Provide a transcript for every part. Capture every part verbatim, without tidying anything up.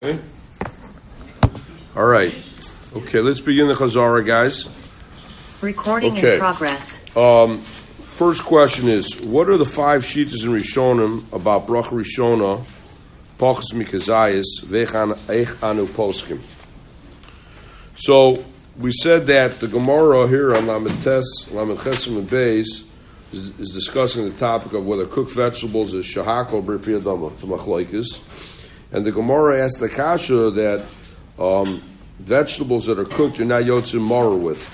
Okay. All right. Okay, let's begin the Chazara, guys. Recording okay. in progress. Um, first question is, what are the five shittas in Rishonim about Bracha Rishona, Pachas Mikazayis, Veich Anu Poskim? So, we said that the Gemara here on Lamed Tes, Lamed Chesim and Beis is, is discussing the topic of whether cooked vegetables is shahak or b'ri adama. It's a machlokes. And the Gemara asked the kasha that um, vegetables that are cooked, you're not yotzim mara with,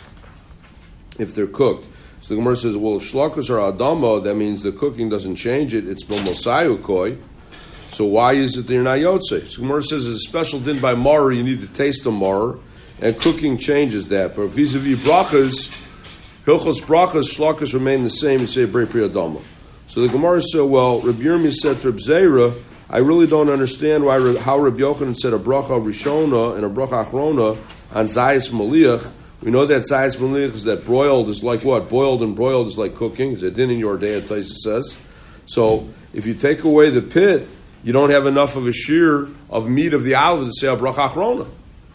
if they're cooked. So the Gemara says, well, shlokas or adama, that means the cooking doesn't change it, it's b'mosayu koi. So why is it that you're not yotzei? So the Gemara says, it's a special din by mara, you need to taste the mara, and cooking changes that. But vis-a-vis brachas, hilchos brachas, shlokas remain the same, you say b'ri adama. So the Gemara said, well, Rabbi Yirmiyah said to Reb Zera, I really don't understand why how Rabbi Yochanan said a bracha rishona and a bracha achrona on zayis maliach. We know that zayis maliach is that broiled is like what? Boiled and broiled is like cooking. It's a din in your day, Taisa says. So if you take away the pit, you don't have enough of a shear of meat of the olive to say a bracha achrona.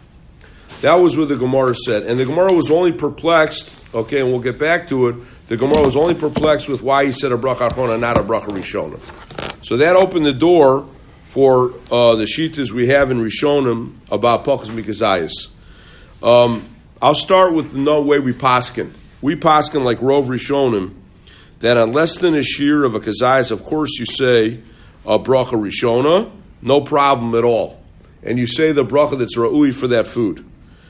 That was what the Gemara said. And the Gemara was only perplexed, okay, and we'll get back to it, the Gemara was only perplexed with why he said a bracha achrona, not a bracha rishona. So that opened the door for uh, the shittas we have in Rishonim about Pachas Mikazayis. Um, I'll start with the no way we paskin. We paskin like Rov Rishonim, that on less than a shear of a kazayis, of course you say a bracha rishona, no problem at all. And you say the bracha that's ra'ui for that food.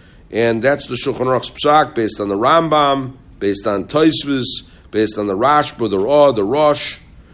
And that's the Shulchan Aruch's psak, based on the Rambam, based on Tosfos, based on the Rashba, the Ra, the Rosh.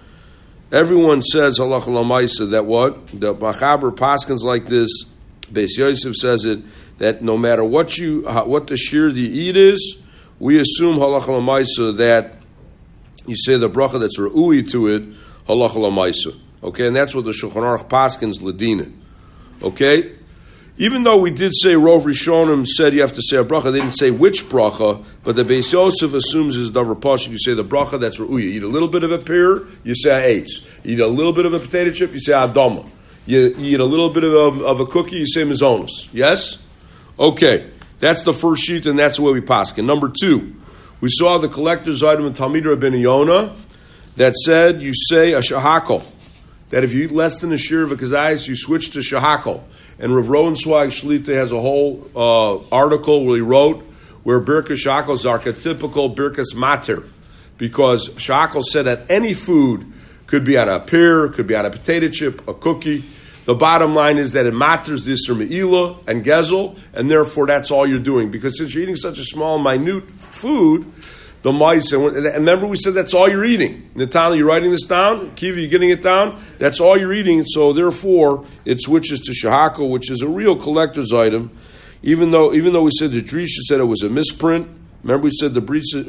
Everyone says halacha l'maisa that what the Machaber paskins like this. Beis Yosef says it that no matter what you what the shear that you eat is, we assume halacha l'maisa that you say the bracha that's re'ui to it halacha l'maisa. Okay, and that's what the Shulchan Aruch paskins ladina. Okay. Even though we did say Rov Rishonim said you have to say a bracha, they didn't say which bracha, but the Beis Yosef assumes is davar pashut. You say the bracha that's re'uya. You eat a little bit of a pear, you say eitz. You eat a little bit of a potato chip, you say adama. You, you eat a little bit of a, of a cookie, you say mizonos. Yes? Okay. That's the first sheet, and that's the way we paskin. Number two, we saw the collector's item in Talmid Rabbeinu Yonah that said you say a shahakol. That if you eat less than a shear of a kazayis, you switch to shahakol. And Rav Rowan Swag Shlita has a whole uh, article where he wrote where Birkas Shakal is archetypical Birkas Mater, because Shakal said that any food could be on a pear, could be on a potato chip, a cookie. The bottom line is that it matters this or me'ila and gezel, and therefore that's all you're doing. Because since you're eating such a small, minute food, the mice, and remember we said that's all you're eating. Natana, you're writing this down? Kiva, you getting it down? That's all you're eating, so therefore it switches to shahako, which is a real collector's item. Even though even though we said the Drisha said it was a misprint. Remember we said the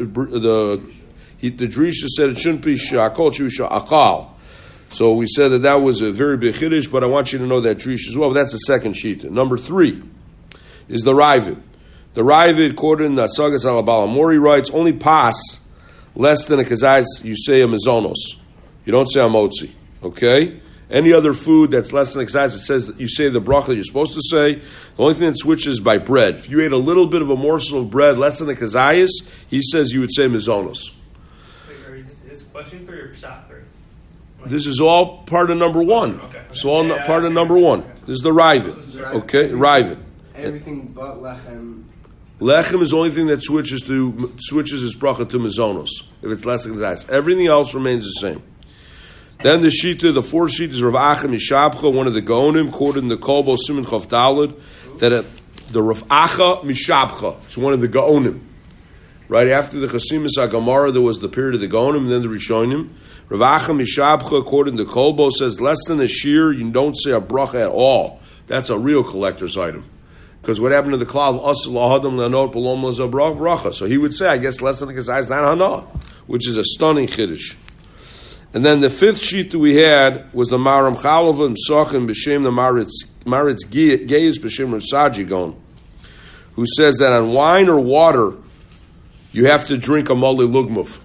the he, the Drisha said it shouldn't be shahako, it should be shahakal. So we said that that was a very big chiddush, but I want you to know that Drisha as well. But that's the second sheet. Number three is the Ravid. The Ravid, quoted in the Sagas al Mori, writes, only pas less than a kazayis, you say a mizonos. You don't say a motzi. Okay? Any other food that's less than a kazayis, it says that you say the bracha that you're supposed to say. The only thing that switches is by bread. If you ate a little bit of a morsel of bread less than a kazayis, he says you would say mizonos. Wait, is this question three or shot three? This is all part of number one. Okay. It's all yeah, part of number one. This is the Ravid. Okay? Ravid. Everything but lechem. Lechem is the only thing that switches to switches its bracha to mizonos if it's less than kazayis. Everything else remains the same. Then the shita, the fourth sheet is Rav Acha Mishabcha, one of the Gaonim, quoted in the Kolbo Siman Chav Daled, that it, the Rav Acha Mishabcha, it's one of the Gaonim. Right after the Chasimus HaGamara, there was the period of the Gaonim, and then the Rishonim. Rav Acha Mishabcha, quoted in the Kolbo, says less than a shear, you don't say a bracha at all. That's a real collector's item. Because what happened to the klal asel lahadam lanot belom lazabra bracha? So he would say, I guess less than the kazayis not hana, which is a stunning chiddush. And then the fifth sheet that we had was the Maram Chalava and Psachim b'shem the Maritz Maritz Geis b'shem Rasajigon, who says that on wine or water you have to drink a mali lugmuf.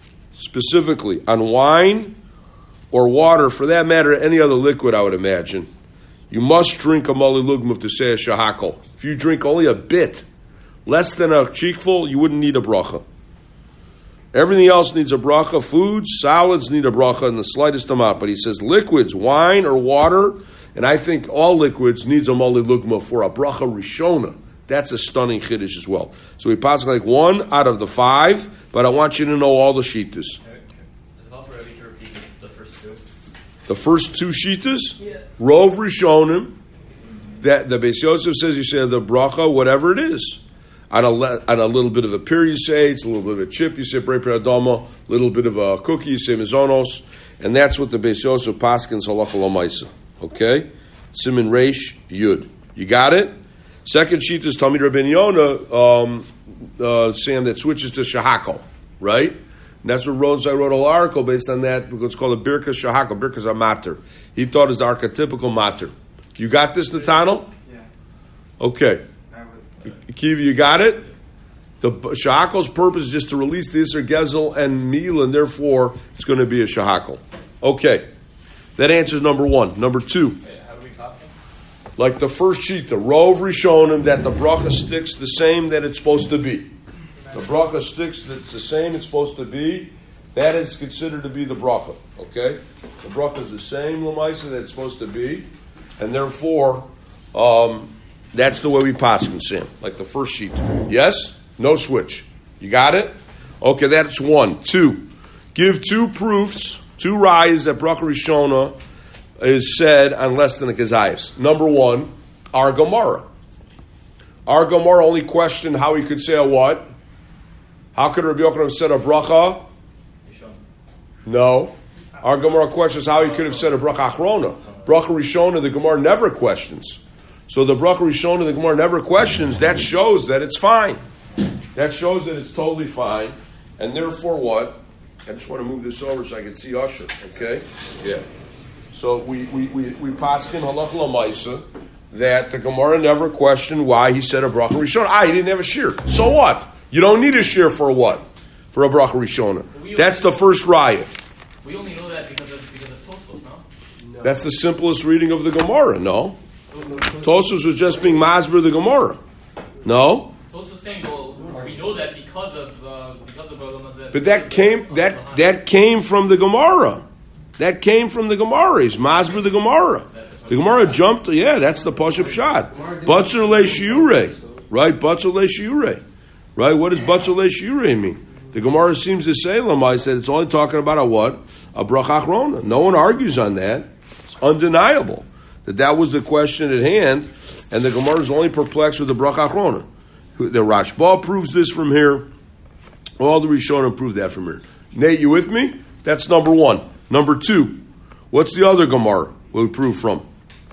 Specifically, on wine or water, for that matter, any other liquid, I would imagine, you must drink a mali lugma to say a shahakol. If you drink only a bit, less than a cheekful, you wouldn't need a bracha. Everything else needs a bracha. Foods, salads need a bracha in the slightest amount. But he says liquids, wine or water, and I think all liquids needs a mali lugma for a bracha rishona. That's a stunning chiddush as well. So we pass like one out of the five, but I want you to know all the shittas. Is it possible for Rebbe to repeat the first two? The first two shittas, Yeah. Rov Rishonim, that the Beis Yosef says you say the bracha, whatever it is. On a, le- on a little bit of a pir, you say, it's a little bit of a chip, you say Brei Peradoma, a little bit of a cookie, you say Mizonos, and that's what the Beis Yosef Paskins Halacha L'Maisa. Okay? Simin Reish Yud. You got it? Second sheet is Talmid Rabbeinu Yonah, um, uh, saying that switches to Shahako, right? And that's what Rosai wrote a whole article based on that, because it's called a Birkas Shahako, Birkas Amater. He thought it's the archetypical mater. You got this, Nathaniel? Yeah. Okay. I would. Kiva, you got it? The Shahakol's purpose is just to release the Isser Gezel and Meal, and therefore it's going to be a Shahakol. Okay. That answers number one. Number two. Wait, how do we talk? Like the first sheet, the Rov Rishonim, that the bracha sticks the same that it's supposed to be. The bracha sticks that's the same it's supposed to be. That is considered to be the bracha. Okay? The bracha is the same Lamaisa that it's supposed to be. And therefore, um, that's the way we pass him, Sam. Like the first sheet. Yes? No switch. You got it? Okay, that's one. Two. Give two proofs, two rayas that bracha Rishona is said on less than a kazayas. Number one, our Gemara. Our Gemara only questioned how he could say a what? How could Rabbi Yochanan have said a bracha? No. Our Gemara questions how he could have said a bracha achrona. Bracha Rishona, the Gemara never questions. So the bracha Rishona, the Gemara never questions. That shows that it's fine. That shows that it's totally fine. And therefore what? I just want to move this over so I can see Usher. Okay? Yeah. So we we we, we paskin halach l'maisa that the Gemara never questioned why he said a bracha rishona. Ah, he didn't have a shear. So what? You don't need a shear for what? For a bracha rishona. That's the first riot. We only know that because of because of Tosfos, no? No. That's the simplest reading of the Gemara. No, Tosfos was just being masber the Gemara. No, Tosfos saying, well, we know that because of uh, because of Balaam. but that came that that came from the Gemara. That came from the Gemara. He's masber the Gemara. The Gemara jumped. Yeah, that's the pashup shot. Batzer le shiure, right? Batzer le shiure, right? What does batzer le shiure mean? The Gemara seems to say, Lamai said it's only talking about a what? A bracha achrona. No one argues on that. It's undeniable that that was the question at hand, and the Gemara is only perplexed with the bracha achrona. The Rashba proves this from here. All the Rishonim prove that from here. Nate, you with me? That's number one. Number two, what's the other Gemara we prove from?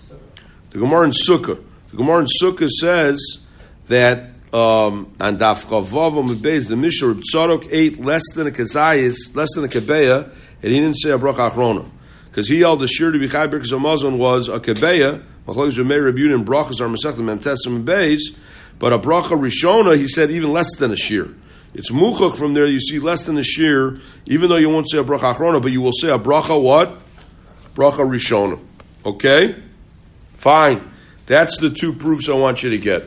The Gemara in Sukkah. The Gemara in Sukkah says that um, on Daf Chavav Amibez, the Mishnah Reb Tzadok ate less than a kazayis, less than a kebeya, and he didn't say a bracha achrona. Because he held the shir to be chai birkas hamazon was a kebeya, machlokes Remei Reb Yehuda and brachas are mesechta memtes Amibez, but a bracha rishona, he said even less than a shir. It's muchach from there, you see less than a shir, even though you won't say a bracha achrona, but you will say a bracha what? Bracha rishona. Okay? Fine. That's the two proofs I want you to get.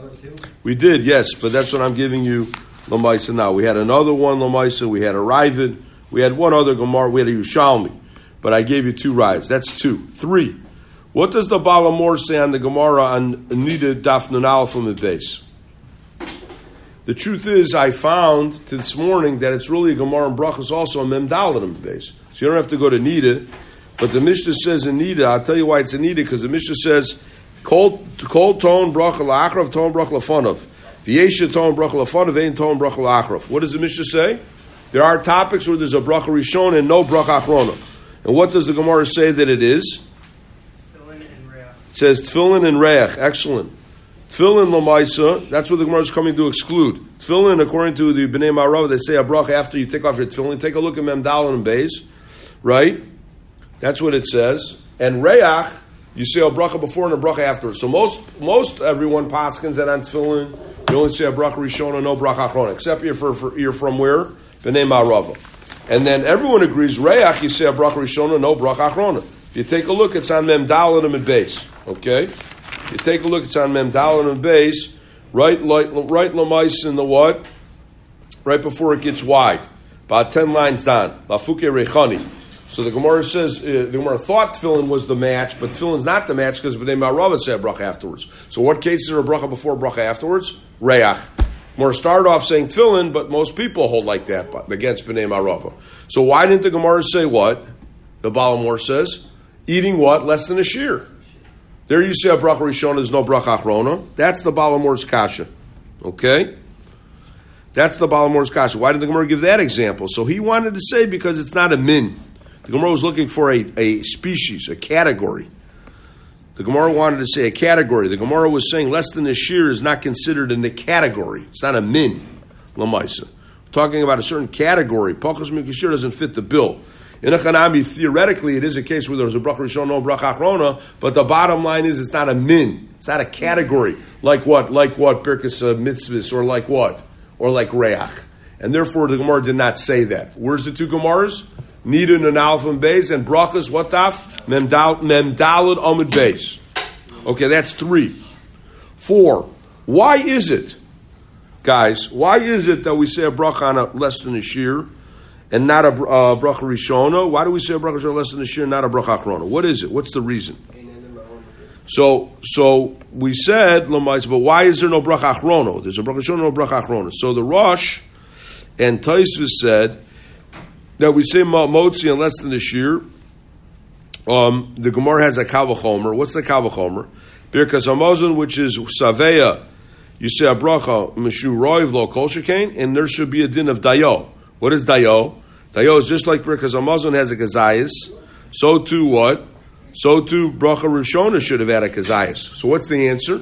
We did, yes, but that's what I'm giving you, Lamaisa, now. We had another one, Lamaisa, we had a Ravid, we had one other Gemara, we had a Yushalmi, but I gave you two Rives. That's two. Three. What does the Balamor say on the Gemara on Nida Daf Nun Aleph from the base? The truth is, I found to this morning that it's really a Gemara and Brachas also a Mem Dalet on the base. So you don't have to go to Nida, but the Mishnah says in Nida, I'll tell you why it's in Nida, because the Mishnah says, Cold, cold tone bracha la'achrav, tone bracha la'fanav. V'yesha tone bracha la'fanav, ain't tone bracha la'achrav. What does the Mishnah say? There are topics where there's a bracha rishon and no bracha achrona. And what does the Gemara say that it is? Tefillin and reach. It says tefillin and reach. Excellent. Tefillin l'maisa, that's what the Gemara is coming to exclude. Tefillin, according to the Bnei Marav, they say a bracha after you take off your tefillin. Take a look at Mem Daled and Beis, right? That's what it says. And reach, you say a bracha before and a bracha after. So most most everyone paskins that on tefillin, you only say a bracha rishona, no bracha achrona, except you're, for, for, you're from where? Bnei Ma'arava. And then everyone agrees, reach, you say a bracha rishona, no bracha achrona. If you take a look, it's on Mem Dalet and Beis. Okay? You take a look, it's on Mem Dalet and Beis, right, right, right Lamais in the what? Right before it gets wide. About ten lines down. Lafuke Rechani. So the Gemara says, uh, the Gemara thought tefillin was the match, but tefillin's not the match because B'nai Ma'arava said bracha afterwards. So what cases are a bracha before, bracha afterwards? Reach. Gemara started off saying tefillin, but most people hold like that but against B'nai Ma'arava. So why didn't the Gemara say what? The Balamor says, eating what? Less than a shear. There you say a bracha rishona, there's no bracha achrona. That's the Balamor's kasha. Okay? That's the Balamor's kasha. Why did the Gemara give that example? So he wanted to say because it's not a min. The Gemara was looking for a, a species, a category. The Gemara wanted to say a category. The Gemara was saying less than a shear is not considered in the category. It's not a min, lamaisa. We're talking about a certain category. Pachas mikashir doesn't fit the bill. In a chanami, theoretically, it is a case where there's a bracha rishon, no bracha achrona, but the bottom line is it's not a min. It's not a category. Like what? Like what? Birkas uh, mitzvahs, or like what? Or like reach. And therefore, the Gemara did not say that. Where's the two Gemaras? Nidun and Aleph and Beis, and brachas, what taf? Mem Daled Amud Beis. Okay, that's three. Four. Why is it, guys, why is it that we say a bracha on a less than a shear and not a uh, bracha rishona? Why do we say a bracha on less than a shear and not a bracha achrona? What is it? What's the reason? So, so we said, Lamais, but why is there no bracha achrona? There's a bracha rishona, no bracha achrona. So the Rosh and Taisvus said, now we say motzi on less than a shear. Um, the Gemara has a kavachomer. What's the kavachomer? Birkas Hamazon, which is saveya. You say a bracha mishu roiv lo kol shekain, and there should be a din of dayo. What is dayo? Dayo is just like Birkas Hamazon has a kazayis. So too what? So too bracha rishona should have had a kazayis. So what's the answer?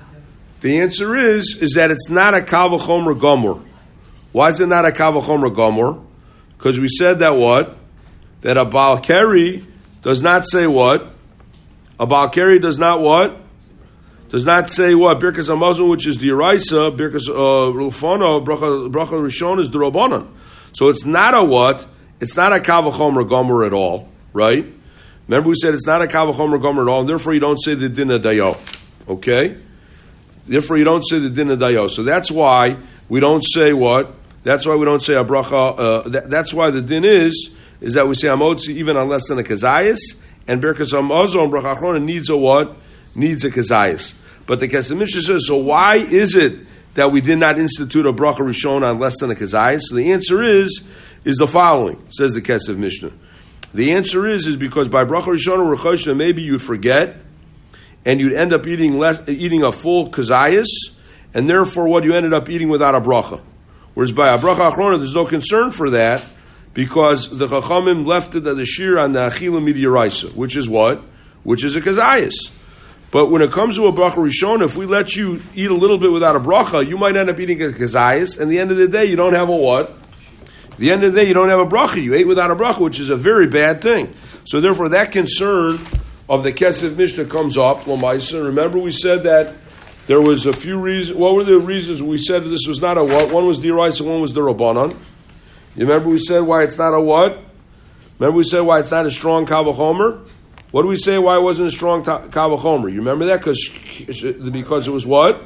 The answer is is that it's not a kavachomer gomor. Why is it not a kavachomer gomor? Because we said that what? That a Baal Keri does not say what? A Baal Keri does not what? Does not say what? Birkas Hamazon, which is the Dioraisa, Birkas Rufana, Bracha Rishon is the Rabbanan. So it's not a what? It's not a Kavachomer Gomer at all, right? Remember we said it's not a Kavachomer Gomer at all, and therefore you don't say the Din of Dayo. Okay? Therefore you don't say the Din of Dayo. So that's why we don't say what? That's why we don't say a bracha. Uh, that, that's why the din is is that we say amotzi even on less than a kazayis, and Birkas Hamazon bracha achrona needs a what? Needs a kazayis. But the Kesef Mishnah says, so why is it that we did not institute a bracha rishon on less than a kazayis? So the answer is is the following. Says the Kesef Mishnah. The answer is is because by bracha rishon or rechoshna maybe you'd forget, and you'd end up eating less, eating a full kazayis, and therefore what you ended up eating without a bracha. Whereas by a bracha achrona, there's no concern for that because the chachamim left it at the shir on the achila midiraisa, which is what? Which is a kazayis. But when it comes to a bracha rishona, if we let you eat a little bit without a bracha, you might end up eating a kazayis, and at the end of the day, you don't have a what? At the end of the day, you don't have a bracha. You ate without a bracha, which is a very bad thing. So therefore, that concern of the Kesef Mishnah comes up. Lamaisa. Remember we said that there was a few reasons. What were the reasons we said this was not a what? One was the Dioraisa, one was the Rabbanan. You remember we said why it's not a what? Remember we said why it's not a strong Kavachomer? What do we say why it wasn't a strong ta- Kavachomer? You remember that? Because because it was what?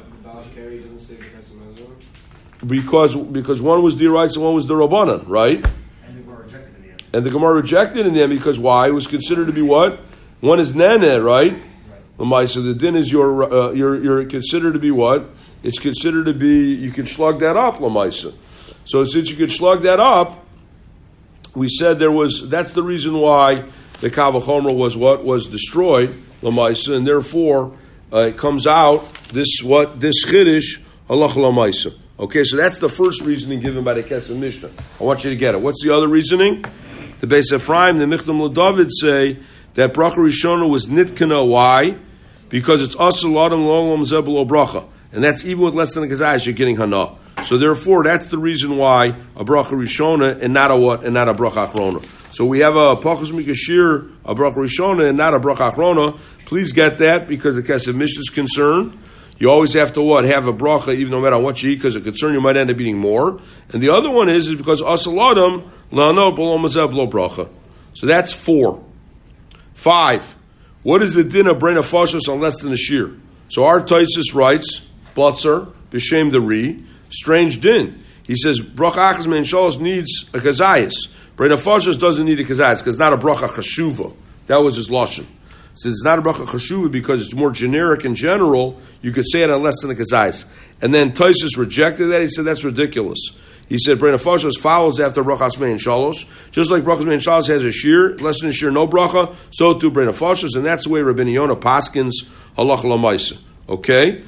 Because because one was the Dioraisa, one was the Rabbanan, right? And the Gemara rejected in the end. And the Gemara rejected in the end because why? It was considered to be what? One is Nene, right? So the din is your uh, you're you're considered to be what? It's considered to be you can slug that up, Lamaisa. So since you can slug that up, we said there was that's the reason why the Kavachomer was what was destroyed, Lamaisa, and therefore uh, it comes out this what this Chiddush Allah Lamaisa. Okay, so that's the first reasoning given by the Kesef Mishnah. I want you to get it. What's the other reasoning? The Beis Ephraim, the Michdam LeDavid say that bracha rishona was nitkana. Why? Because it's asur adam lo zebel bracha, and that's even with less than a kazayis, you're getting hana. So therefore, that's the reason why a bracha rishona and not a what and not a bracha achrona. So we have a pachas mikashir, a bracha rishona and not a bracha achrona. Please get that because the Kesef Mishnah is concerned. You always have to what have a bracha even no matter what you eat because of concern you might end up eating more. And the other one is is because asur adam lo no lo zebel bracha. So that's four. Five. What is the din of brain of fashos on less than a shear? So our Taisus writes, Butzer, b'shem the Ri, strange din. He says, bracha achas mein shalos needs a kazayas. Brain of fashos doesn't need a kazayas because it's not a bracha chashuva. That was his lashon. Since it's not a bracha chashuva because it's more generic in general, you could say it on less than a kazayas. And then Taisus rejected that. He said that's ridiculous. He said brain of fashos follows after brachas mein shalos. Just like brachas mein shalos has a shear, less than a shear, no bracha, so too brain of fashos, and that's the way Rabbeinu Yonah paskins halacha l'maisa. Okay?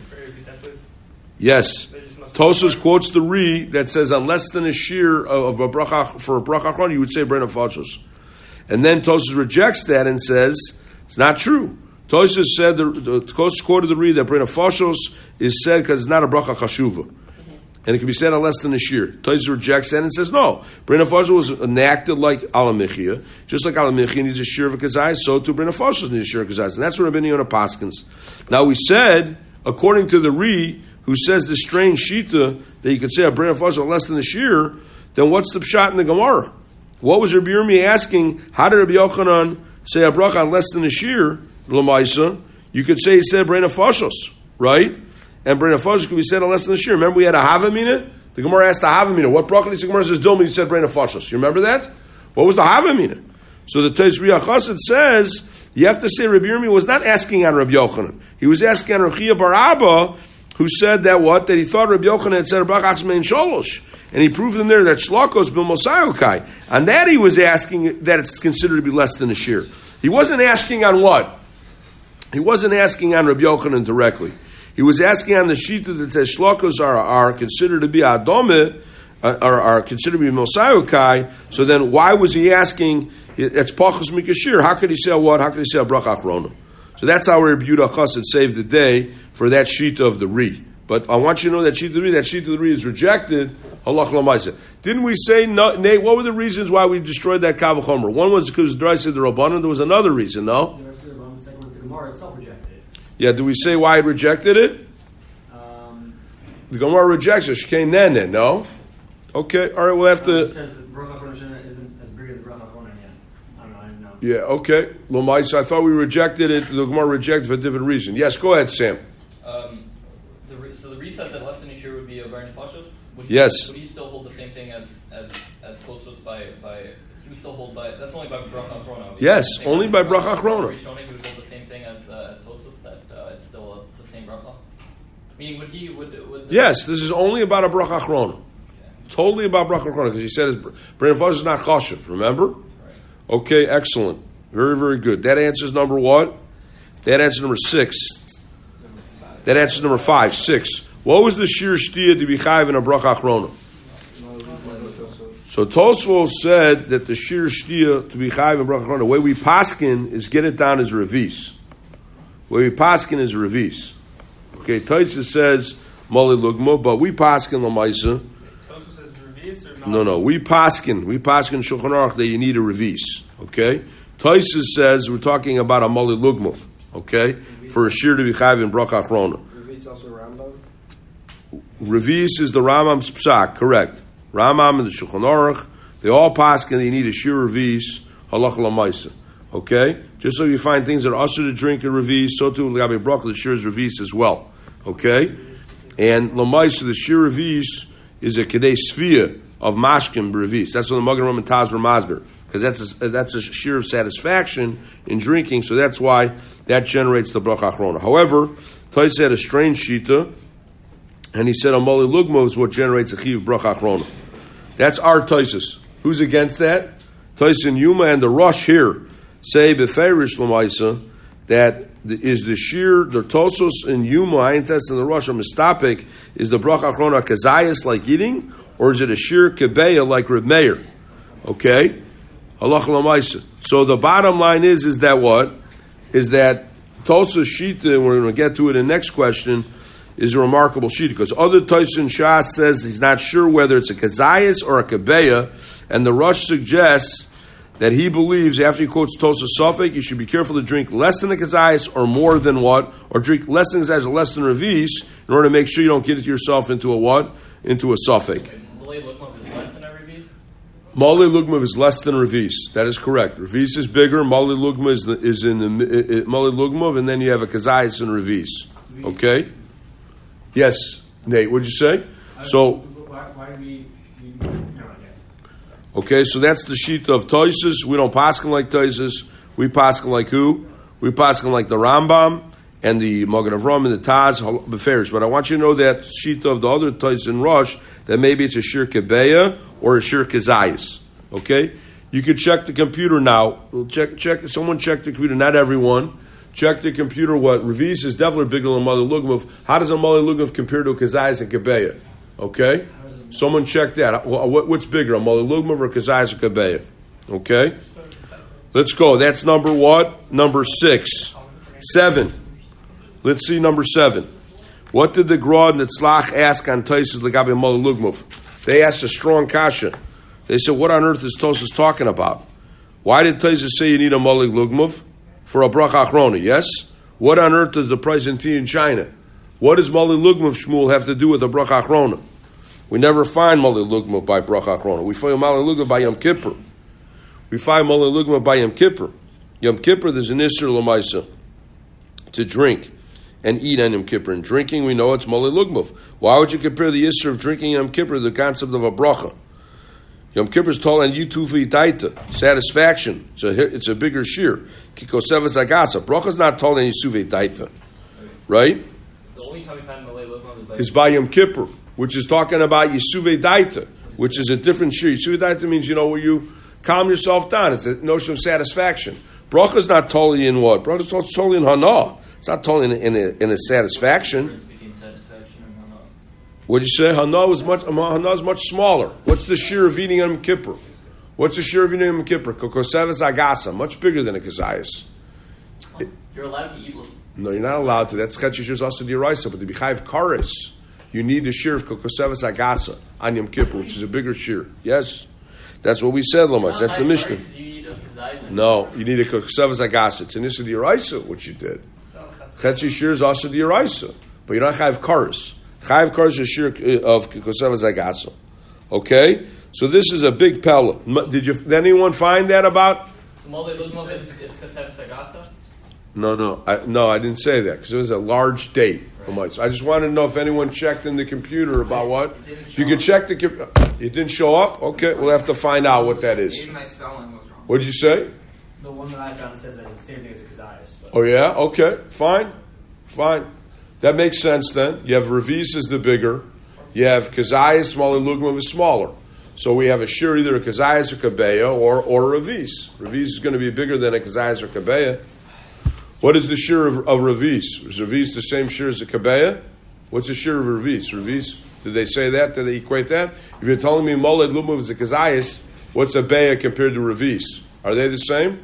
Yes. Tosas quotes the Ri that says on less than a shear of a bracha for a bracha achron, you would say brain of fashos. And then Tosas rejects that and says it's not true. Tosas said the, the Tosas quoted the Ri that brain of fashos is said because it's not a bracha chashuva, and it can be said on less than a shear. Tosas rejects that and says no. Brain of fashos was enacted like alamichia, just like alamichia needs a shear of a kazai, so too brain of fashos needs a shear of kazai, and that's what Rabbeinu Yonah paskins. Now we said, according to the Ri, who says this strange shita that you could say a brain of fashos on less than a shear, then what's the pshat in the Gemara? What was Rabbi Yirmi asking? How did Rabbi Yochanan say a bracha on less than a shear, l'maisa? You could say he said brain of fashos, right? And brain of fashos could be said on less than a shear. Remember we had a havamina? The Gemara asked the havamina. What bracha did the Gemara says Dilma? He said brain of fashos. You remember that? What was the havamina? So the Tais Riyah Chassid says you have to say Rabbi Yirmi was not asking on Rabbi Yochanan. He was asking on Rabbi Chia bar Abba, who said that what? That he thought Rabbi Yochanan had said bracha atzmein sholosh. And he proved in there that shlokos b'mosayokai. On that he was asking that it's considered to be less than a shear. He wasn't asking on what? He wasn't asking on Rabbi Yochanan directly. He was asking on the shita that says shlokos are, are considered to be adome, uh, are, are considered to be mosayokai. So then why was he asking, it's pachos mikashir. How could he say what? How could he say a bracha achrona? So that's how Rabbi Yehuda Chassid saved the day for that shita of the Ri. But I want you to know that shita of the Ri, that shita of the Ri is rejected. Halach l'maisa. Didn't we say, no, Nate, what were the reasons why we destroyed that Kav Chomer? One was because the said the Rabbanan. There was another reason, no? The rest of the Rabbanan, the second was the Gemara itself rejected it. Yeah, do we say why it rejected it? Um, The Gemara rejects it. She came then, then, no? Okay, all right, we'll have to... It says that Bracha Chonah isn't as big as the Bracha Chonah yet. I don't know, I didn't know. Yeah, okay. L'maisa, I thought we rejected it. The Gemara rejected it for a different reason. Yes, go ahead, Sam. Um, the re- so the reset that less than a shear would be a brain of fashos. Would he, Yes. Would he still hold the same thing as as as Tosos by by? He would still hold by. That's only by bracha achrona. Yes, only by bracha achrona. He would hold the same thing as uh, as Tosos. That uh, it's still a, the same bracha. Meaning, would he would would? The, Yes, this is only about a bracha achrona. Okay. Totally about bracha achrona because he said his brain of fashos is not chashiv. Remember? Right. Okay, excellent. Very, very good. That answers number what? That answers number six. That answers number five. Six. What was the shir shtia to be chayiv in a bracha achrona? So Tosfos said that the shir shtia to be chayiv in bracha achrona, the way we paskin is get it down as revis. The way we paskin is revis. Okay, Taisa says mali lugma, but we paskin l'maisa. No, no, we paskin. We paskin Shulchan Aruch that you need a revis. Okay? Taisa says we're talking about a mali lugmov. Okay? For a shir to be chayiv in bracha achrona. Revis also Rambam? Revis is the Rambam's psak, correct. Rambam and the Shulchan Aruch, they all paskin that you need a shir revis, halach l'maisa. Okay? Just so you find things that are usher to drink a revis, so too l'gabe bracha, the shir is revis as well. Okay? And l'maisa, the shir revis is a kedei sfiyah of mashkim revis. That's what the Magen Ram and Taz Ramazber, because that's a, that's a sheer of satisfaction in drinking. So that's why that generates the bracha achrona. However, Tais had a strange shita, and he said amali lugma is what generates a chiv bracha achrona. That's our Taisus. Who's against that? Tais and Yuma and the Rosh here say beferish l'maisa that the, is the sheer the Tosos and Yuma Ayin Tes and the Rosh are mistapik is the bracha achrona kazayas like eating, or is it a sheer kebeya like Reb Meir? Okay, halach l'maisa. So the bottom line is is that what is that Tosos shita, and we're going to get to it in the next question, is a remarkable shita because other Tosos and Shas says he's not sure whether it's a kazayas or a kebeya, and the Rosh suggests that he believes, after he quotes Tosa Suffolk, you should be careful to drink less than a kazayas or more than what, or drink less than kazayas or less than revis, in order to make sure you don't get yourself into a what? Into a Suffolk. Malay Lukma, is he less than a revis? Mali Lugmav is less than Revis. That is correct. Revis is bigger. Mali Lugmav is, the, is in the uh, Mali Lugmav, and then you have a Kazayas and Revis. Okay? Yes, Nate. What'd you say? So. Why, why do we? we no, yeah. Okay, so that's the sheet of Toisus. We don't paskin like Toisus. We paskin like who? We paskin like the Rambam and the Magen Avram and the Taz Beferish. But I want you to know that sheet of the other Toisus in Rosh, that maybe it's a Shir Kebeya or a Shir Kezayis. Okay? You can check the computer now. Check, check. Someone check the computer, not everyone. Check the computer what Revis is definitely bigger than Mali Lugmav. How does a Mali Lugmav compare to a Kezayis and Kebeya? Okay? Someone check that. What's bigger, a Mali Lugmav or Kezayis or Kebeya? Okay? Let's go. That's number what? Number six. Seven. Let's see number seven. What did the Gra Nitzlach ask on Taisus Legabe Mali Lugmav? They asked a strong kasha. They said, what on earth is Tosas talking about? Why did Taisus say you need a Mali Lugmav? For a Bracha Achrona, yes? What on earth does the price in tea in China? What does Mali Lugmav Shmuel have to do with a Bracha Achrona? We never find Mali Lugmav by Bracha Achrona. We find Mali Lugmav by Yom Kippur. We find Mali Lugmav by Yom Kippur. Yom Kippur, there's an Isser L'maisa to drink and eat on Yom Kippur. And drinking, we know it's Mali Lugmav. Why would you compare the Isser of drinking Yom Kippur to the concept of a Bracha? Yom Kippur is told on Yutufi Taita, satisfaction. It's a, it's a bigger shear. Kikosevas Agasa. Bracha is not told on Yusufi Taita. Right? The only time we find Malay Lugmav is by Yom Kippur, which is talking about Yisuve Daita, which is a different shear. Yisuve Daita means, you know, where you calm yourself down. It's a notion of satisfaction. Bracha is not totally in what? Bracha is totally in Hana. It's not totally in, in, a, in a satisfaction. What did you say? Hana is much. Hana is much smaller. What's the shear of eating on Yom Kippur? What's the shear of eating on Yom Kippur? Kokosevas Agasa, much bigger than a Kazayas. You're allowed to eat. No, you're not allowed to. That's Chetchi Shir's also D'Oraisa, but the B'chayv Karis, you need the shear of Kokosevas Agasa on Yom Kippur, which is a bigger shear. Yes, that's what we said, Lamas. That's the Mishnah. No, you need a Kokosevas Agasa. It's an Issa D'Oraisa, what you did. Chetchi Shir is also D'Oraisa, but you don't have Karis. Chayiv Karis is a shear of Kokosevas Agasa. Okay, so this is a big pella. Did you? Did anyone find that about? No, no, I, no. I didn't say that because it was a large date. Right. So I just wanted to know if anyone checked in the computer about what. If you could check the computer, it didn't show up. Okay, we'll have to find out what that is. Maybe my spelling was wrong. What did you say? The one that I found says that it's the same thing as Kazayas. Oh yeah. Okay. Fine. Fine. That makes sense then. You have Revis is the bigger. You have Kazayas, Mali Lugmav is smaller. So we have a shear either a Kazayas or Kabeya or, or a Revis. Revis is going to be bigger than a Kazayas or Kabeya. What is the shear of, of Revis? Is Revis the same shear as a Kabeya? What's the shear of Revis? Revis, did they say that? Did they equate that? If you're telling me Mali Lugmav is a Kazayas, what's a Beya compared to Revis? Are they the same?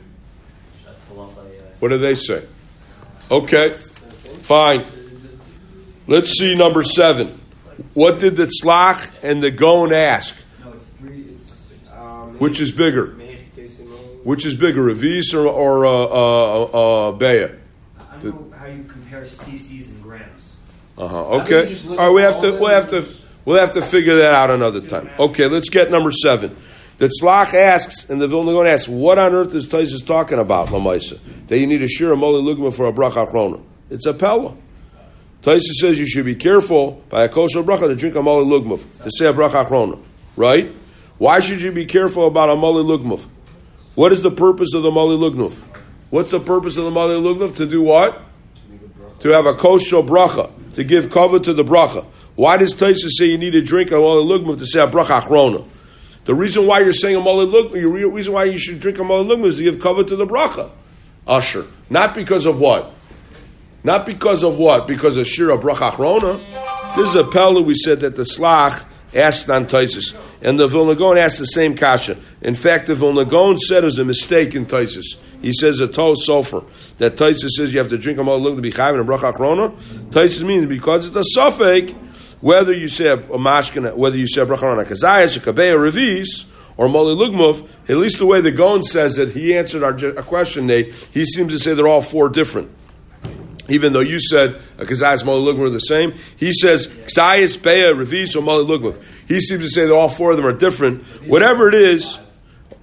What do they say? Okay, fine. Let's see number seven. What did the Tzlach and the Gon ask? No, it's three. It's, Um, Which is bigger? Which is bigger, Revis or, or uh, uh, uh, Beya? I don't know how you compare C Cs and grams. Uh huh. Okay. All right. We have to. We'll have to. We'll have to figure that out another time. Okay. Let's get number seven. The Tzlach asks, and the Vilna Gaon asks, what on earth is Taisus talking about, Lamaisa? That you need a shir of Mali Lugma for a bracha achrona. It's a pella. Taisus says you should be careful by a kosher bracha to drink a Mali Lugma to say a bracha achrona. Right? Why should you be careful about a Mali Lugma? What is the purpose of the Mali Lugma? What's the purpose of the Mali Lugma? To do what? To have a kosher bracha, to give cover to the bracha. Why does Taisus say you need to drink a Mali Lugma to say a bracha achrona? The reason why you're saying a Mali Lugma, the reason why you should drink a Mali Lugma is to give cover to the bracha. Usher. Not because of what? Not because of what? Because of Shira Bracha Achrona. This is a pella we said that the Slach asked on Taisus. And the Vilna Gaon asked the same kasha. In fact, the Vilna Gaon said it was a mistake in Taisus. He says a Tol Sofer. That Taisus says you have to drink a Mali Lugma to be Chayv and a Bracha Achrona. Taisus means because it's a suffix, whether you say a mashkin, whether you say a bracha on a kazayas, a kabei, or revis, or Mali Lugmav, at least the way the Gaon says it, he answered our a question, Nate. He seems to say they're all four different. Even though you said a kazayas, Mali Lugmav are the same, he says kazayas, beya, revis, or Mali Lugmav. He seems to say that all four of them are different. Whatever it is,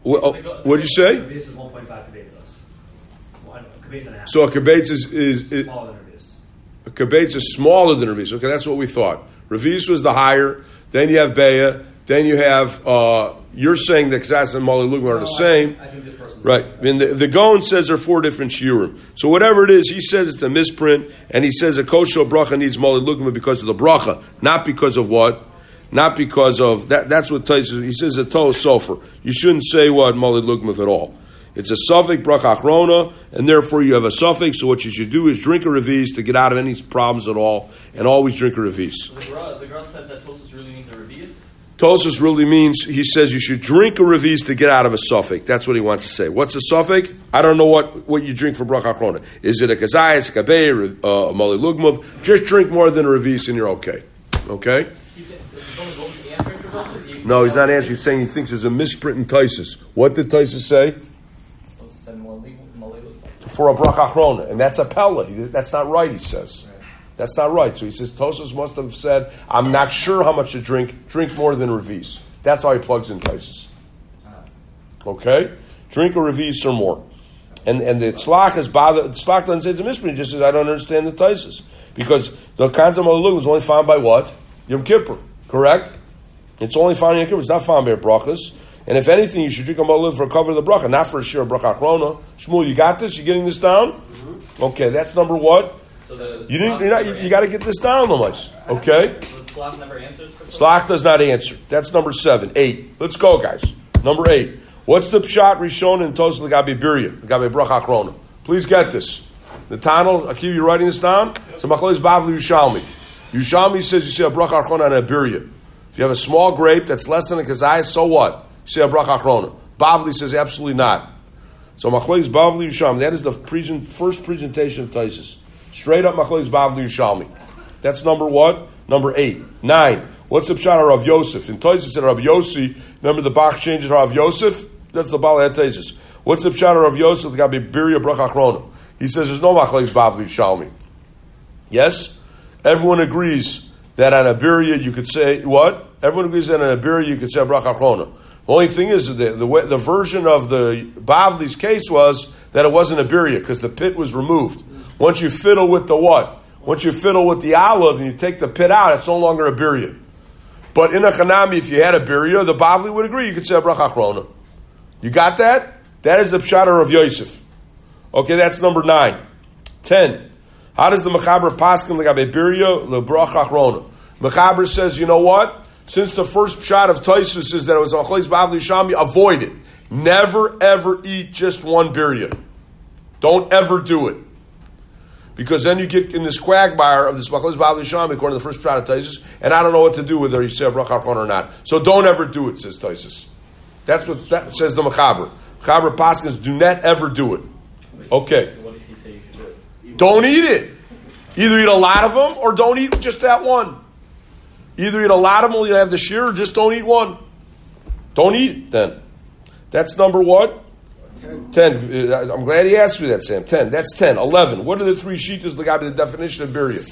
What did you say? Revius is one point five kibbetzos. One kibbetzos and a half. So a kibetz is, is, is Smaller than Revius. a kibetz is smaller than a revis. Okay, that's what we thought. Revis was the higher. Then you have beya. Then you have. Uh, you're saying that Kazas and Mali Lugma are the No, I same. think- I think this person's Right. I mean, the, the Gaon says there are four different shiurim. So whatever it is, he says it's a misprint, and he says a kosher bracha needs Mali Lugma because of the bracha, not because of what? Not because of that. That's what Taisus, he says a Toh Sofer. You shouldn't say what Mali Lugma at all. It's a suffix bracha achrona, and therefore you have a suffix. So what you should do is drink a revis to get out of any problems at all, and always drink a revis. So the Gra, the Gra says that Tosus really means a Revius. Tosus really means, he says you should drink a revis to get out of a suffix. That's what he wants to say. What's a suffix? I don't know what, what you drink for bracha achrona. Is it a kazayas, a kabeh, a mali lugmav? Just drink more than a revis and you're okay. Okay? He said, is someone going to answer for Tosus? No, he's not answering. He's saying he thinks there's a misprint in Taisus. What did Taisus say? Tosus said Mali Lugma. For a bracha achrona. And that's a pella. He- That's not right, he says. That's not right. So he says Tosus must have said, I'm not sure how much to drink. Drink more than revis. That's how he plugs in Taisus. Okay? Drink a revis or more. And and the tzlach is bothered. The tzlach doesn't say it's a misprint. He just says, I don't understand the Taisus. Because the concept of Malulug was only found by what? Yom Kippur. Correct? It's only found in Yom Kippur. It's not found by brachas. And if anything, you should drink a Malulug for a cover of the bracha, not for a shir of bracha achrona. Shmuel, you got this? You getting this down? Mm-hmm. Okay, that's number what? So the You didn't. Tzlach You're not, never you, you got to answers. get this down, Lamais. Okay. So the Tzlach never answers for Tosus? Slach does not answer. That's number seven. Eight. Let's go, guys. Number eight. What's the pshat rishon in Tosus l'gabe birya, l'gabe bracha achrona? Please get this. Natanel, Akil, you writing this down? It's a machlokes bavli Yushalmi. Yushalmi says you say a bracha achrona on a birya. If you have a small grape that's less than a kazayas, so what? You say a bracha achrona. Bavli says absolutely not. So machlokes bavli Yushalmi. That is the present, first presentation of Taisus. Straight up machlokes bavli Yushalmi. That's number what? Number eight. Nine. What's the pshat of Rav Yosef? In Taisus said Rav Yossi. Remember the Bach changes Rav Yosef? That's the Baal had Taisus. What's the pshat of Rav Yosef? The got to be birya bracha achrona. He says there's no machlokes bavli Yushalmi. Yes? Everyone agrees that on a birya you could say, what? Everyone agrees that on a birya you could say bracha achrona. The only thing is, the, the, way, the version of the Bavli's case was that it wasn't a birya because the pit was removed. Once you fiddle with the what? Once you fiddle with the olive and you take the pit out, it's no longer a birya. But in a chanami, if you had a birya, the Bavli would agree you could say a bracha achrona. You got that? That is the pshat of Yosef. Okay, that's number nine. Ten. How does the Mechaber paskin l'gabe birya l'bracha achrona? Mechaber says, you know what? Since the first pshat of Taisus is that it was machlokes bavli Yushalmi, avoid it. Never ever eat just one birya. Don't ever do it. Because then you get in this quagmire of this machlokes bavli Yushalmi according to the first pshat of Taisus, and I don't know what to do whether you say a bracha achrona or not. So don't ever do it, says Taisus. That's what that says the Mechaber. Mechaber paskins, do not ever do it. Okay. So what does he say you should do? Don't eat it. Either eat a lot of them or don't eat just that one. Either eat a lot of them or you have the shear or just don't eat one. Don't eat it then. That's number what? Ten. ten. Uh, I'm glad he asked me that, Sam. Ten. That's ten. Eleven. What are the three shitas that got the definition of birya?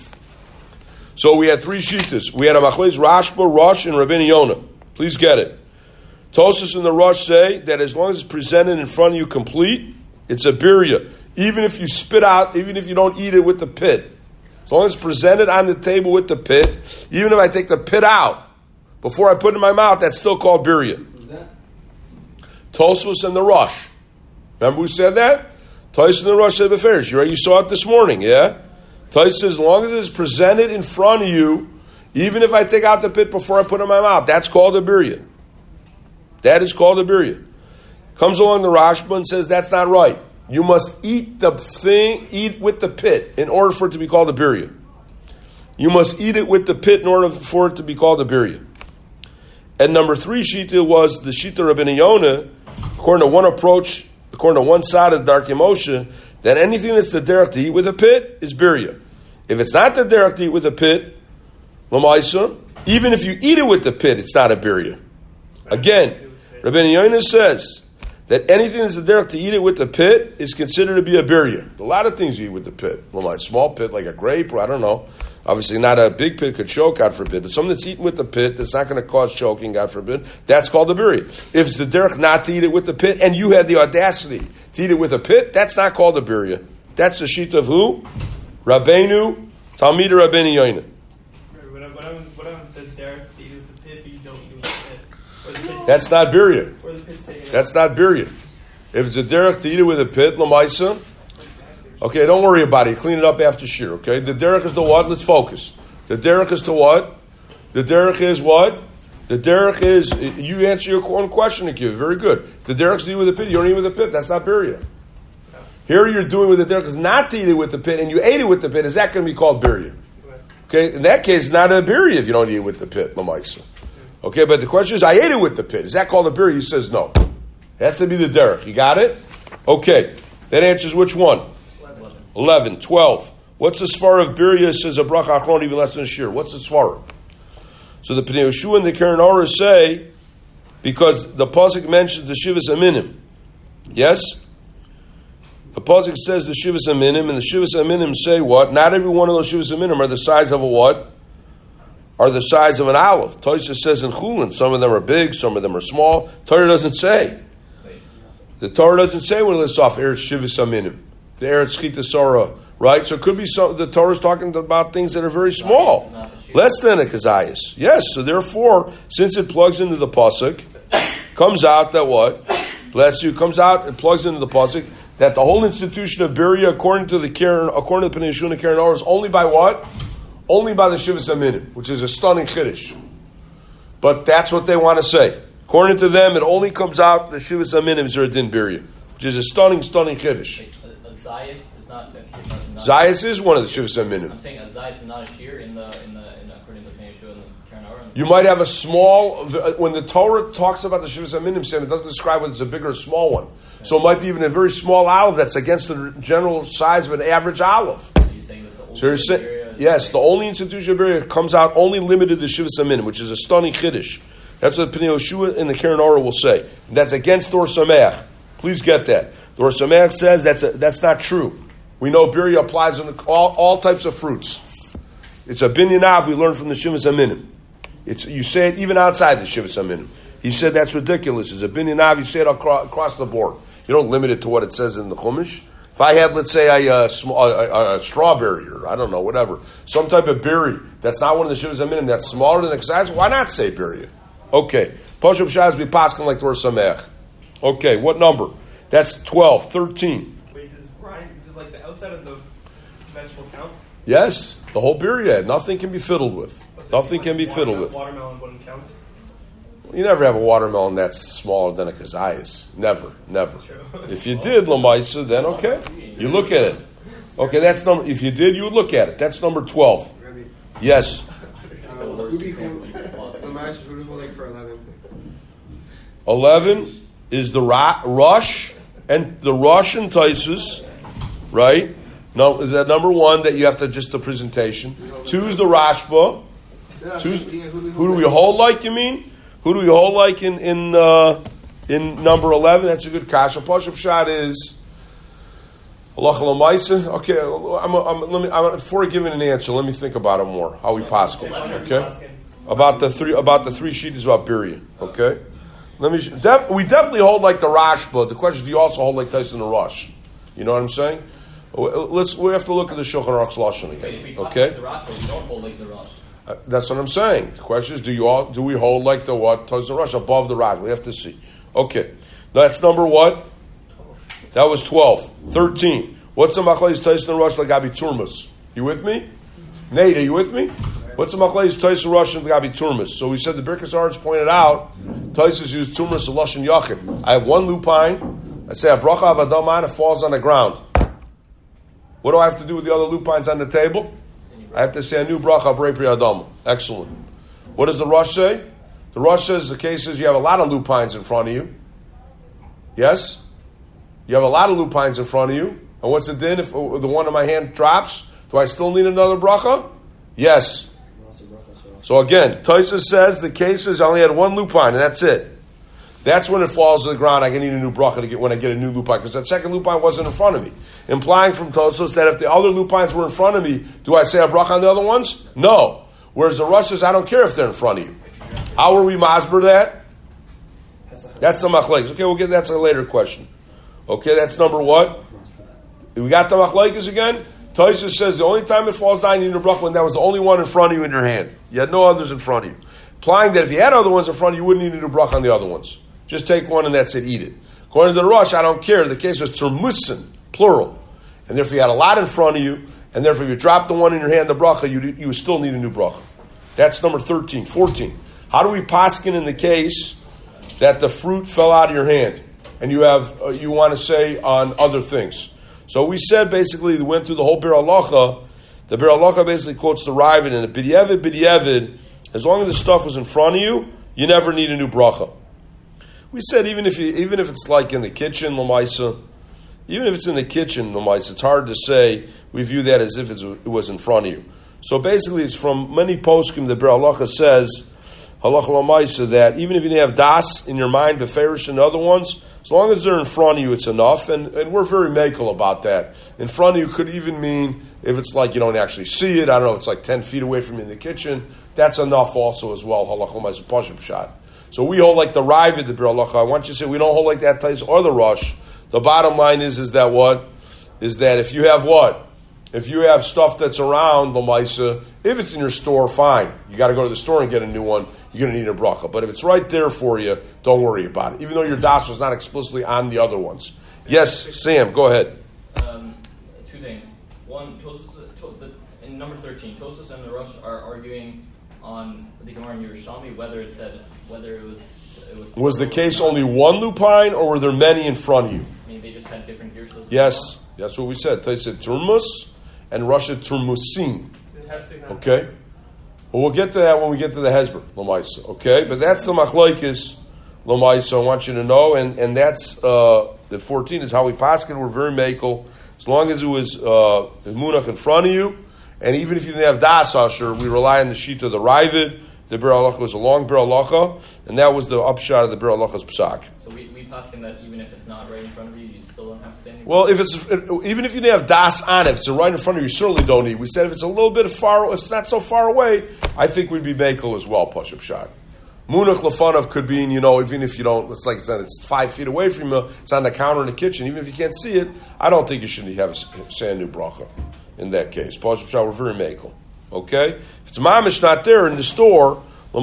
So we had three shitas. We had a machlokes Rashba, Rosh, and Rabbeinu Yonah. Please get it. Tosas and the Rosh say that as long as it's presented in front of you complete, it's a birya. Even if you spit out, even if you don't eat it with the pit. As long as it's presented on the table with the pit, even if I take the pit out before I put it in my mouth, that's still called birya. Who's that? Tosfos and the Rosh. Remember who said that? Tosfos and the Rosh said beferish. You, you saw it this morning, yeah? Tosfos says, as long as it's presented in front of you, even if I take out the pit before I put it in my mouth, that's called a birya. That is called a birya. Comes along the Rashba and says that's not right. You must eat the thing, eat with the pit in order for it to be called a birya. You must eat it with the pit in order for it to be called a birya. And number three shita was the shita Rabbeinu Yonah, according to one approach, according to one side of the Darkei Moshe, that anything that's the derech to eat with a pit is birya. If it's not the derech to eat with a pit, l'maisa, even if you eat it with the pit, it's not a birya. Again, Rabbeinu Yonah says that anything that's the derech to eat it with the pit is considered to be a birya. A lot of things you eat with the pit. Well, like a small pit, like a grape, or I don't know. Obviously, not a big pit could choke, God forbid, but something that's eaten with the pit that's not going to cause choking, God forbid, that's called the birya. If it's the derech not to eat it with the pit, and you had the audacity to eat it with a pit, that's not called the birya. That's the sheet of who? Rabbeinu, Talmid Rabbeinu Yoina. What happens if the derech to eat it with the pit, but you don't eat it with the pit? Or the pit's That's not birya. Or the pit's taken out. That's not birya. If it's a derech to eat it with a pit, lamaisa. Okay, don't worry about it. Clean it up after shir. Okay, the derech is the what? Let's focus. The derech is to what? The derech is what? The derech is you answer your own question, Akiva. Very good. If the derech is to eat with a pit, you don't eat with a pit. That's not birya. Here you're doing with the derech is not to eat it with the pit, and you ate it with the pit. Is that going to be called birya? Okay, in that case, it's not a birya if you don't eat it with the pit, lamaisa. Okay, but the question is, I ate it with the pit. Is that called a birya? He says no. It has to be the derech. You got it? Okay, that answers which one? eleven, twelve. What's the svara of birya? Says a bracha achron even less than a shir. What's the svara? So the Pnei Yehoshua and the Karen Orah say, because the pasuk mentions the shivas aminim. Yes? The pasuk says the shivas aminim, and the shivas aminim say what? Not every one of those shivas aminim are the size of a what? Are the size of an olive. Tosha says in Chulin, some of them are big, some of them are small. Torah doesn't say. The Torah doesn't say when it lists off Eretz shivas aminim. The Eretz Chita Sarah, right? So it could be some, the Torah's talking about things that are very small. Less than a kazayas. Yes, so therefore, since it plugs into the pasuk, comes out that what? Bless you, comes out, it plugs into the pasuk, that the whole institution of birya, according to the Karen, according to the Pnei Yehoshua and Karen Orah, is only by what? Only by the Shivas Aminim, which is a stunning chiddush. But that's what they want to say. According to them, it only comes out the Shivas Aminim Zerdin birya, which is a stunning, stunning chiddush. Zayas is not a not, Zayas is one of the Shivas Aminim. I'm saying a Zayas is not a shear in the in the in according to Pnei Yehoshua and the Karen Orah. You might have a small, when the Torah talks about the Shivas Aminim, it doesn't describe whether it's a big or a small one. Okay. So it might be even a very small olive that's against the general size of an average olive. So you're saying that the only so you're say, yes, the only institution of birya comes out only limited to Shivas Aminim, which is a stunning chiddush. That's what Pnei Yehoshua and the Karen Orah will say. That's against Or Sameach. Please get that. The Or Sameach says that's a, that's not true. We know birya applies on all, all types of fruits. It's a binyanav we learned from the Shivas Aminim. It's you say it even outside the Shivas Aminim. He said that's ridiculous. It's a binyanav. You say it across, across the board. You don't limit it to what it says in the Chumash. If I had, let's say, a, a, a, a strawberry or I don't know, whatever, some type of berry that's not one of the Shivas Aminim that's smaller than the size, why not say birya? Okay. Pashup Shaz be paskin like the Or Sameach. Okay, what number? That's twelve, thirteen. Wait, does Brian, does like the outside of the vegetable count? Yes, the whole birya. Nothing can be fiddled with. Nothing can be fiddled with. Watermelon wouldn't count? You never have a watermelon that's smaller than a kazayas. Never, never. If you did, Lamaisa, then okay. You look at it. Okay, that's number. If you did, you would look at it. That's number twelve. Yes. Eleven is the ra- rush and the rush and Taisus, right? No, is that number one that you have to just the presentation? Two is the Rashba. Two's, who do we hold like? You mean? Who do we hold like in in uh, in number eleven? That's a good kasha. Pashup shot is halacha l'maisa. Okay, I'm, I'm, let me. I'm, before giving an answer, let me think about it more. How we pascal? Okay, about the three about the three sheets about birya. Okay, let me. Def, we definitely hold like the Rashba. The question is, do you also hold like Tyson the Rush? You know what I'm saying? Let's. We have to look at the Shulchan Aruch's lashon again. Okay. The Rashba, we don't hold like the Rush. Uh, that's what I'm saying. The question is, do you all do we hold like the what Tyson Rush above the Rashba? We have to see. Okay, that's number what? That was twelve. Thirteen. What's the machlais Tyson Rush like Gabi Turmus? You with me? Nate, are you with me? What's the machlais Tyson Rush and Gabi Turmus? So we said the Birkas Arts pointed out Tyson used Turmus and Lashon Yachid. I have one lupine. I say a bracha of Adam, it falls on the ground. What do I have to do with the other lupines on the table? I have to say a new bracha Brei Pri Adam. Excellent. What does the Rosh say? The Rosh says the case is you have a lot of lupines in front of you. Yes? You have a lot of lupines in front of you. And what's the din if the one in my hand drops? Do I still need another bracha? Yes. So again, Taisa says the case is I only had one lupine and that's it. That's when it falls to the ground. I can need a new bracha to get when I get a new lupine, because that second lupine wasn't in front of me. Implying from Tosfos that if the other lupines were in front of me, do I say a bracha on the other ones? No. Whereas the Rosh says, I don't care if they're in front of you. How are we masber that? That's the machlekes. Okay, we'll get that's a later question. Okay, that's number what? We got the machlekes again. Tosfos says the only time it falls down, you need a bracha when that was the only one in front of you in your hand. You had no others in front of you. Implying that if you had other ones in front of you, you wouldn't need to do bracha on the other ones. Just take one and that's it, eat it. According to the Rosh, I don't care. The case was termusin, plural. And therefore you had a lot in front of you, and therefore if you dropped the one in your hand, the bracha, you, you would still need a new bracha. That's number thirteen. fourteen. How do we paskin in the case that the fruit fell out of your hand, and you have uh, you want to say on other things? So we said basically, we went through the whole Bir Halacha. The Bir Halacha basically quotes the Ravid, and the B'diavad, B'diavad, as long as the stuff was in front of you, you never need a new bracha. We said even if you, even if it's like in the kitchen, Lamaisa, even if it's in the kitchen, Lamaisa, it's hard to say we view that as if it's, it was in front of you. So basically, it's from many poskim that Bir Halacha says, Halacha Lamaisa, that even if you didn't have das in your mind, Beferish and other ones, as long as they're in front of you, it's enough. And, and we're very makel about that. In front of you could even mean if it's like you don't actually see it. I don't know, it's like ten feet away from you in the kitchen. That's enough also as well. Halacha Lamaisa, Pashim Shad. So we hold like the Ravid, the Bir Halacha. I want you to say we don't hold like that Tais or the Rosh. The bottom line is, is that what? Is that if you have what? If you have stuff that's around the Maisa, if it's in your store, fine. You got to go to the store and get a new one. You're going to need a bracha. But if it's right there for you, don't worry about it. Even though your das was not explicitly on the other ones. Yes, Sam, go ahead. Um, two things. One, Tosfos, to, the, in number thirteen, Tosfos and the Rosh are arguing on the Gemara in Yerushalmi whether it said whether it was it was. Was the case only one lupine, or were there many in front of you? I mean, they just had different gersos. Yes, that's what we said. They said turmus and Russia turmusin. Okay. Well, we'll get to that when we get to the Hezbollah, Lamaisa. Okay, but that's the machlokes, Lamaisa. I want you to know, and and that's uh, the fourteen is how we paskin. We're very makel as long as it was uh, munach in front of you, and even if you didn't have das usher, we rely on the sheet of the Ravid. The Bir Halacha was a long Bir Halacha, and that was the upshot of the Bir Halacha's psak. So we we paskin that even if it's not right in front of you, you still don't have to say anything. Well, if it's even if you didn't have das on it, if it's right in front of you, you certainly don't need. We said if it's a little bit far, if it's not so far away, I think we'd be makel as well. Pashup shot. Munach lefanov could be, you know, even if you don't, it's like it's, it's five feet away from you, it's on the counter in the kitchen. Even if you can't see it, I don't think you should have a, say a new bracha in that case. Pashup shot, we're very makel. Okay, if it's mamish not there in the store,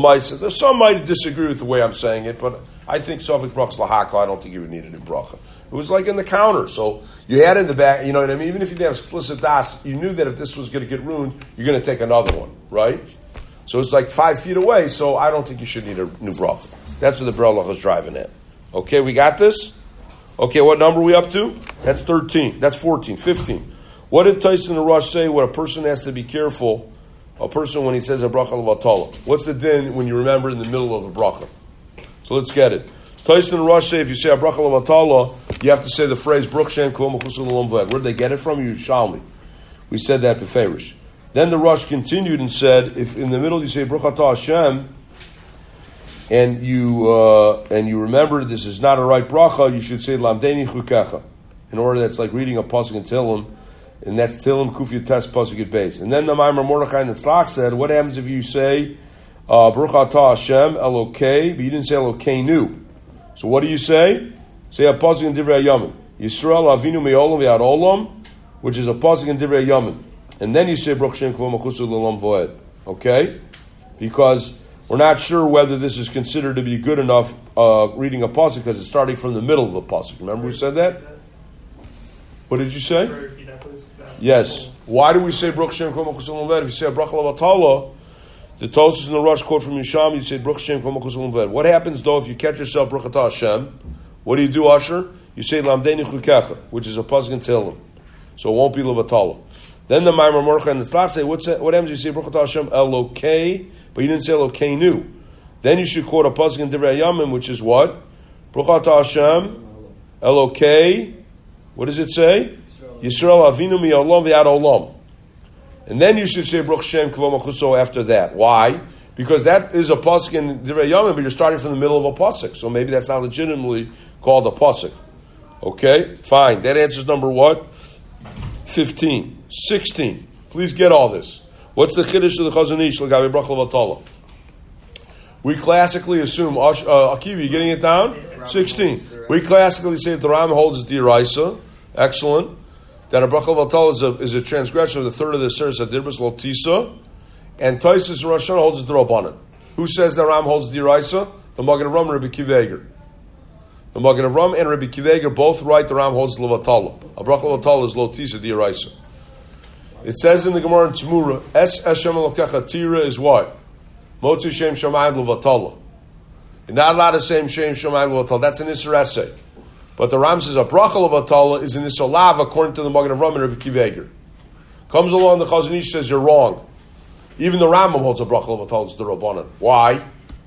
some might disagree with the way I'm saying it, but I think Sofik brachas lahakal. I don't think you would need a new bracha. It was like in the counter, so you had it in the back. You know what I mean? Even if you didn't have explicit das, you knew that if this was going to get ruined, you're going to take another one, right? So it's like five feet away. So I don't think you should need a new bracha. That's what the Bir Halacha is driving at. Okay, we got this. Okay, what number are we up to? That's thirteen. That's fourteen. Fifteen. What did Tyson and Rosh say? What a person has to be careful. A person when he says a bracha levatala. What's the din when you remember in the middle of a bracha? So let's get it. Tyson and Rosh say if you say a bracha levatala, you have to say the phrase Bruch Shem Kol Mechusul Olam V'ed. Where did they get it from? Yerushalmi. We said that beferish. Then the Rosh continued and said, if in the middle you say Bruch Atah Hashem, and you uh, and you remember this is not a right bracha, you should say Lamdeni Chukecha. In order that's like reading a pasuk in Tehillim. And that's Tillim Kufya Test Pasuk at base. And then the Maimer Mordechai and Tzlach said, what happens if you say uh, Baruch Atah Hashem Elokei, but you didn't say Elokeinu? So what do you say? Say a pasuk in Divrei Yamin. Yisrael Avinu Me'olam V'Ad Olam, which is a pasuk in Divrei Yamin. And then you say Baruch Shem Kol Mechusul Olam V'Ed. Okay? Because we're not sure whether this is considered to be good enough uh, reading a pasuk because it's starting from the middle of the pasuk. Remember we said that? What did you say? Yes. Why do we say Baruch Shem Kol Mechusul Olam V'Ed? If you say a bracha levatala, the Tosfos in the Rosh quote from Yisham, you say Baruch Shem Kol Mechusul Olam V'Ed. What happens though if you catch yourself Baruch Atah Hashem? What do you do, Usher? You say Lamdeni Chukecha, which is a pasuk in Tehillim, so it won't be levatala. Then the Maimer Mordechai and the Tzlach say, what's that? What happens if you say Baruch Atah Hashem Elokei, but you didn't say Elokeinu? Then you should quote a pasuk in Divrei Yamin, which is what? Baruch Atah Hashem Elokei. What does it say? Yisrael Avinu Mi'olam V'Ad Olam. And then you should say Baruch Shem Kvo Mechuso after that. Why? Because that is a pasuk in Divrei Yomim, but you're starting from the middle of a pasuk. So maybe that's not legitimately called a pasuk. Okay? Fine. That answers number what? fifteen. sixteen. Please get all this. What's the chiddush of the Chazon Ish l'gabe bracha levatala? We classically assume, uh, Akiva, you getting it down? sixteen. We classically say that the Ram holds the Diraisa. Excellent. That a bracha levatala is a, is a transgression of the third of the Seres HaDirbus Lotisa. And Taisus Rosh Hashanah holds the Rabbanan. Who says that Ram holds the Diraisa? The Magen Avram and Rabbi Akiva Eiger. The Magen Avram and Rabbi Akiva Eiger both write the Ram holds the levatala. A bracha levatala is Lotisa Diraisa. It says in the Gemara in Tzmura, Es Hashem Elokecha Tira is what? Motzi Shem Shamayim Levatala. You're not allowed to say Shem Shamayim Levatala. That's an Isser essay. But the Ram says a bracha levatala is an Isser lav according to the Magen Avram and Rabbi Akiva Eiger. Comes along the Chazon Ish says you're wrong. Even the Rambam holds a bracha levatala to the Rabbanan. Why?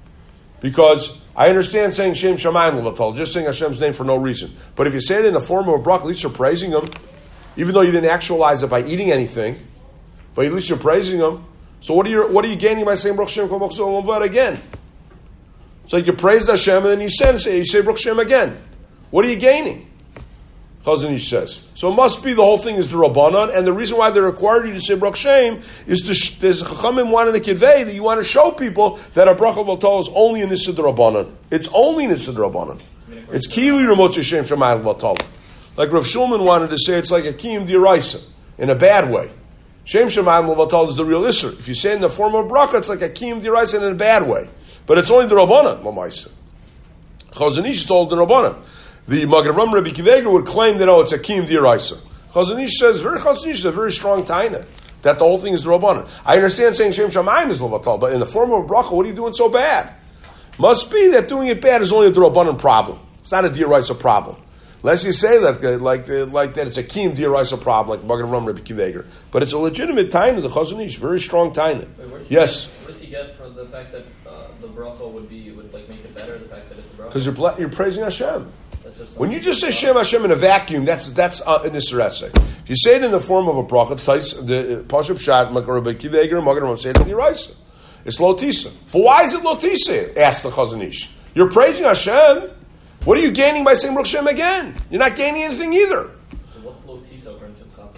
Because I understand saying Shem Shamayim Levatala, just saying Hashem's name for no reason. But if you say it in the form of a bracha, at least you're praising Him. Even though you didn't actualize it by eating anything, but at least you're praising Him. So what are you what are you gaining by saying Baruch Shem Kol Mochzor again? It's like you praise Hashem and then you say you say Baruch Shem again. What are you gaining? Chazon Ish says. So it must be the whole thing is the Rabbanan, and the reason why they required you to say Baruch Shem is to, there's a Chachamim wanting to convey that you want to show people that a bracha levatala is only in Nissa Rabbanan. It's only in Nissa Rabbanan. It's Kili Ramotzi Shem Shamayim Levatala. Like Rav Shulman wanted to say, it's like a kiyum d'iraisa in a bad way. Shem Shamayim Levatala is the real isser. If you say it in the form of bracha, it's like a kiyum d'iraisa in a bad way. But it's only the Rabbanan, Lamaisa. Chazon Ish is all the Rabbanan. The Magen Avram Rabbi Akiva Eiger would claim that, oh, it's a kiyum d'iraisa. Chazon Ish says, very Chazon Ish is a very strong taina, that the whole thing is the Rabbanan. I understand saying Shem Shamayim is Levatala, but in the form of a bracha, what are you doing so bad? Must be that doing it bad is only a Rabbanan problem. It's not a d'iraisa problem. Unless you say that, like, like that, it's a kiyum d'iraisa problem, like Magen Avram Rabbi Akiva Eiger. But it's a legitimate taina, the Chazon Ish, very strong taina. Yes. What does he get for the fact that uh, the bracha would be would like make it better? The fact that it's a bracha. Because you're you're praising Hashem. That's just when you just say Shem Hashem in a vacuum, that's that's uh, an Isser essay. If you say it in the form of a bracha, the Pashup Shat, Rabbi Akiva Eiger, Magen Avram say it in d'iraisa. It's Lotisa. But why is it Lotisa? Asked the Chazon Ish. You're praising Hashem. What are you gaining by saying Baruch Shem again? You're not gaining anything either. So what's Lotisa according to the Chazon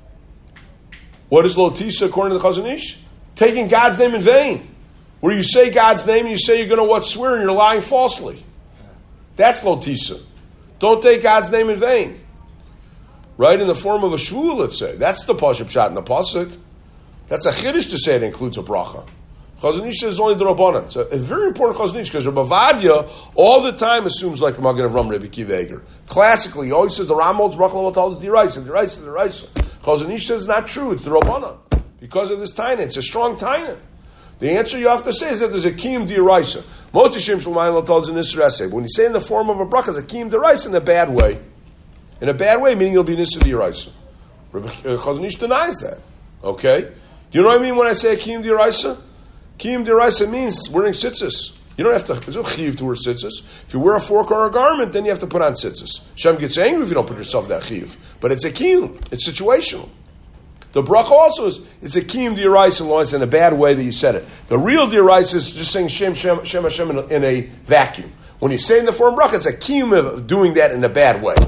Ish? What is Lotisa according to the Chazon Ish? Taking God's name in vain. Where you say God's name and you say you're going to what swear and you're lying falsely. That's Lotisa. Don't take God's name in vain. Right? In the form of a shvua, let's say. That's the Pashup Shot in the Pasuk. That's a chiddush to say it includes a bracha. Chazon Ish says only the Rabbanan. It's a, a very important Chazon Ish because Rabbi Vadia all the time assumes like Magen Avram Rabbi Akiva Eiger. Classically, he always says the Ram holds bracha levatala is d'iraisa, d'iraisa, d'iraisa. Chazon Ish says it's not true. It's the Rabbanan because of this taina. It's a strong taina. The answer you have to say is that there's a kiyum d'iraisa. Motzi Shem Shamayim Levatala is an Isser essay. But when you say in the form of a bracha, it's a kiyum d'iraisa in a bad way. In a bad way, meaning it'll be an Isser d'iraisa. Chazon Ish denies that. Okay? Do you know what I mean when I say a kiyum d'iraisa? Kiyum d'iraisa means wearing tzitzis. You don't have to, there's no chiyuv to wear tzitzis. If you wear a fork or a garment, then you have to put on tzitzis. Shem gets angry if you don't put yourself that chiyuv. But it's a kiyum. It's situational. The bracha also is, it's a kiyum d'iraisa as long as it's in a bad way that you said it. The real d'iraisa is just saying Shem, Shem, Shem Hashem in a, in a vacuum. When you say in the form bracha, it's a kiyum of doing that in a bad way.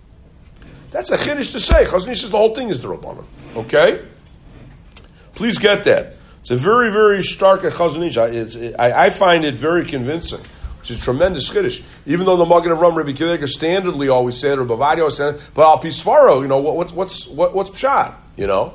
That's a chiddush to say. Chazon Ish says the whole thing is the Rabbanan. Okay? Please get that. It's a very, very stark Chazon Ish. I, I, I find it very convincing, which is tremendous chiddush. Even though the Magen Avram Rabbi Akiva Eiger standardly always said, or Bavadia always said, but Al Pi Sfaro, you know, what, what's what's what, what's pshat, you know?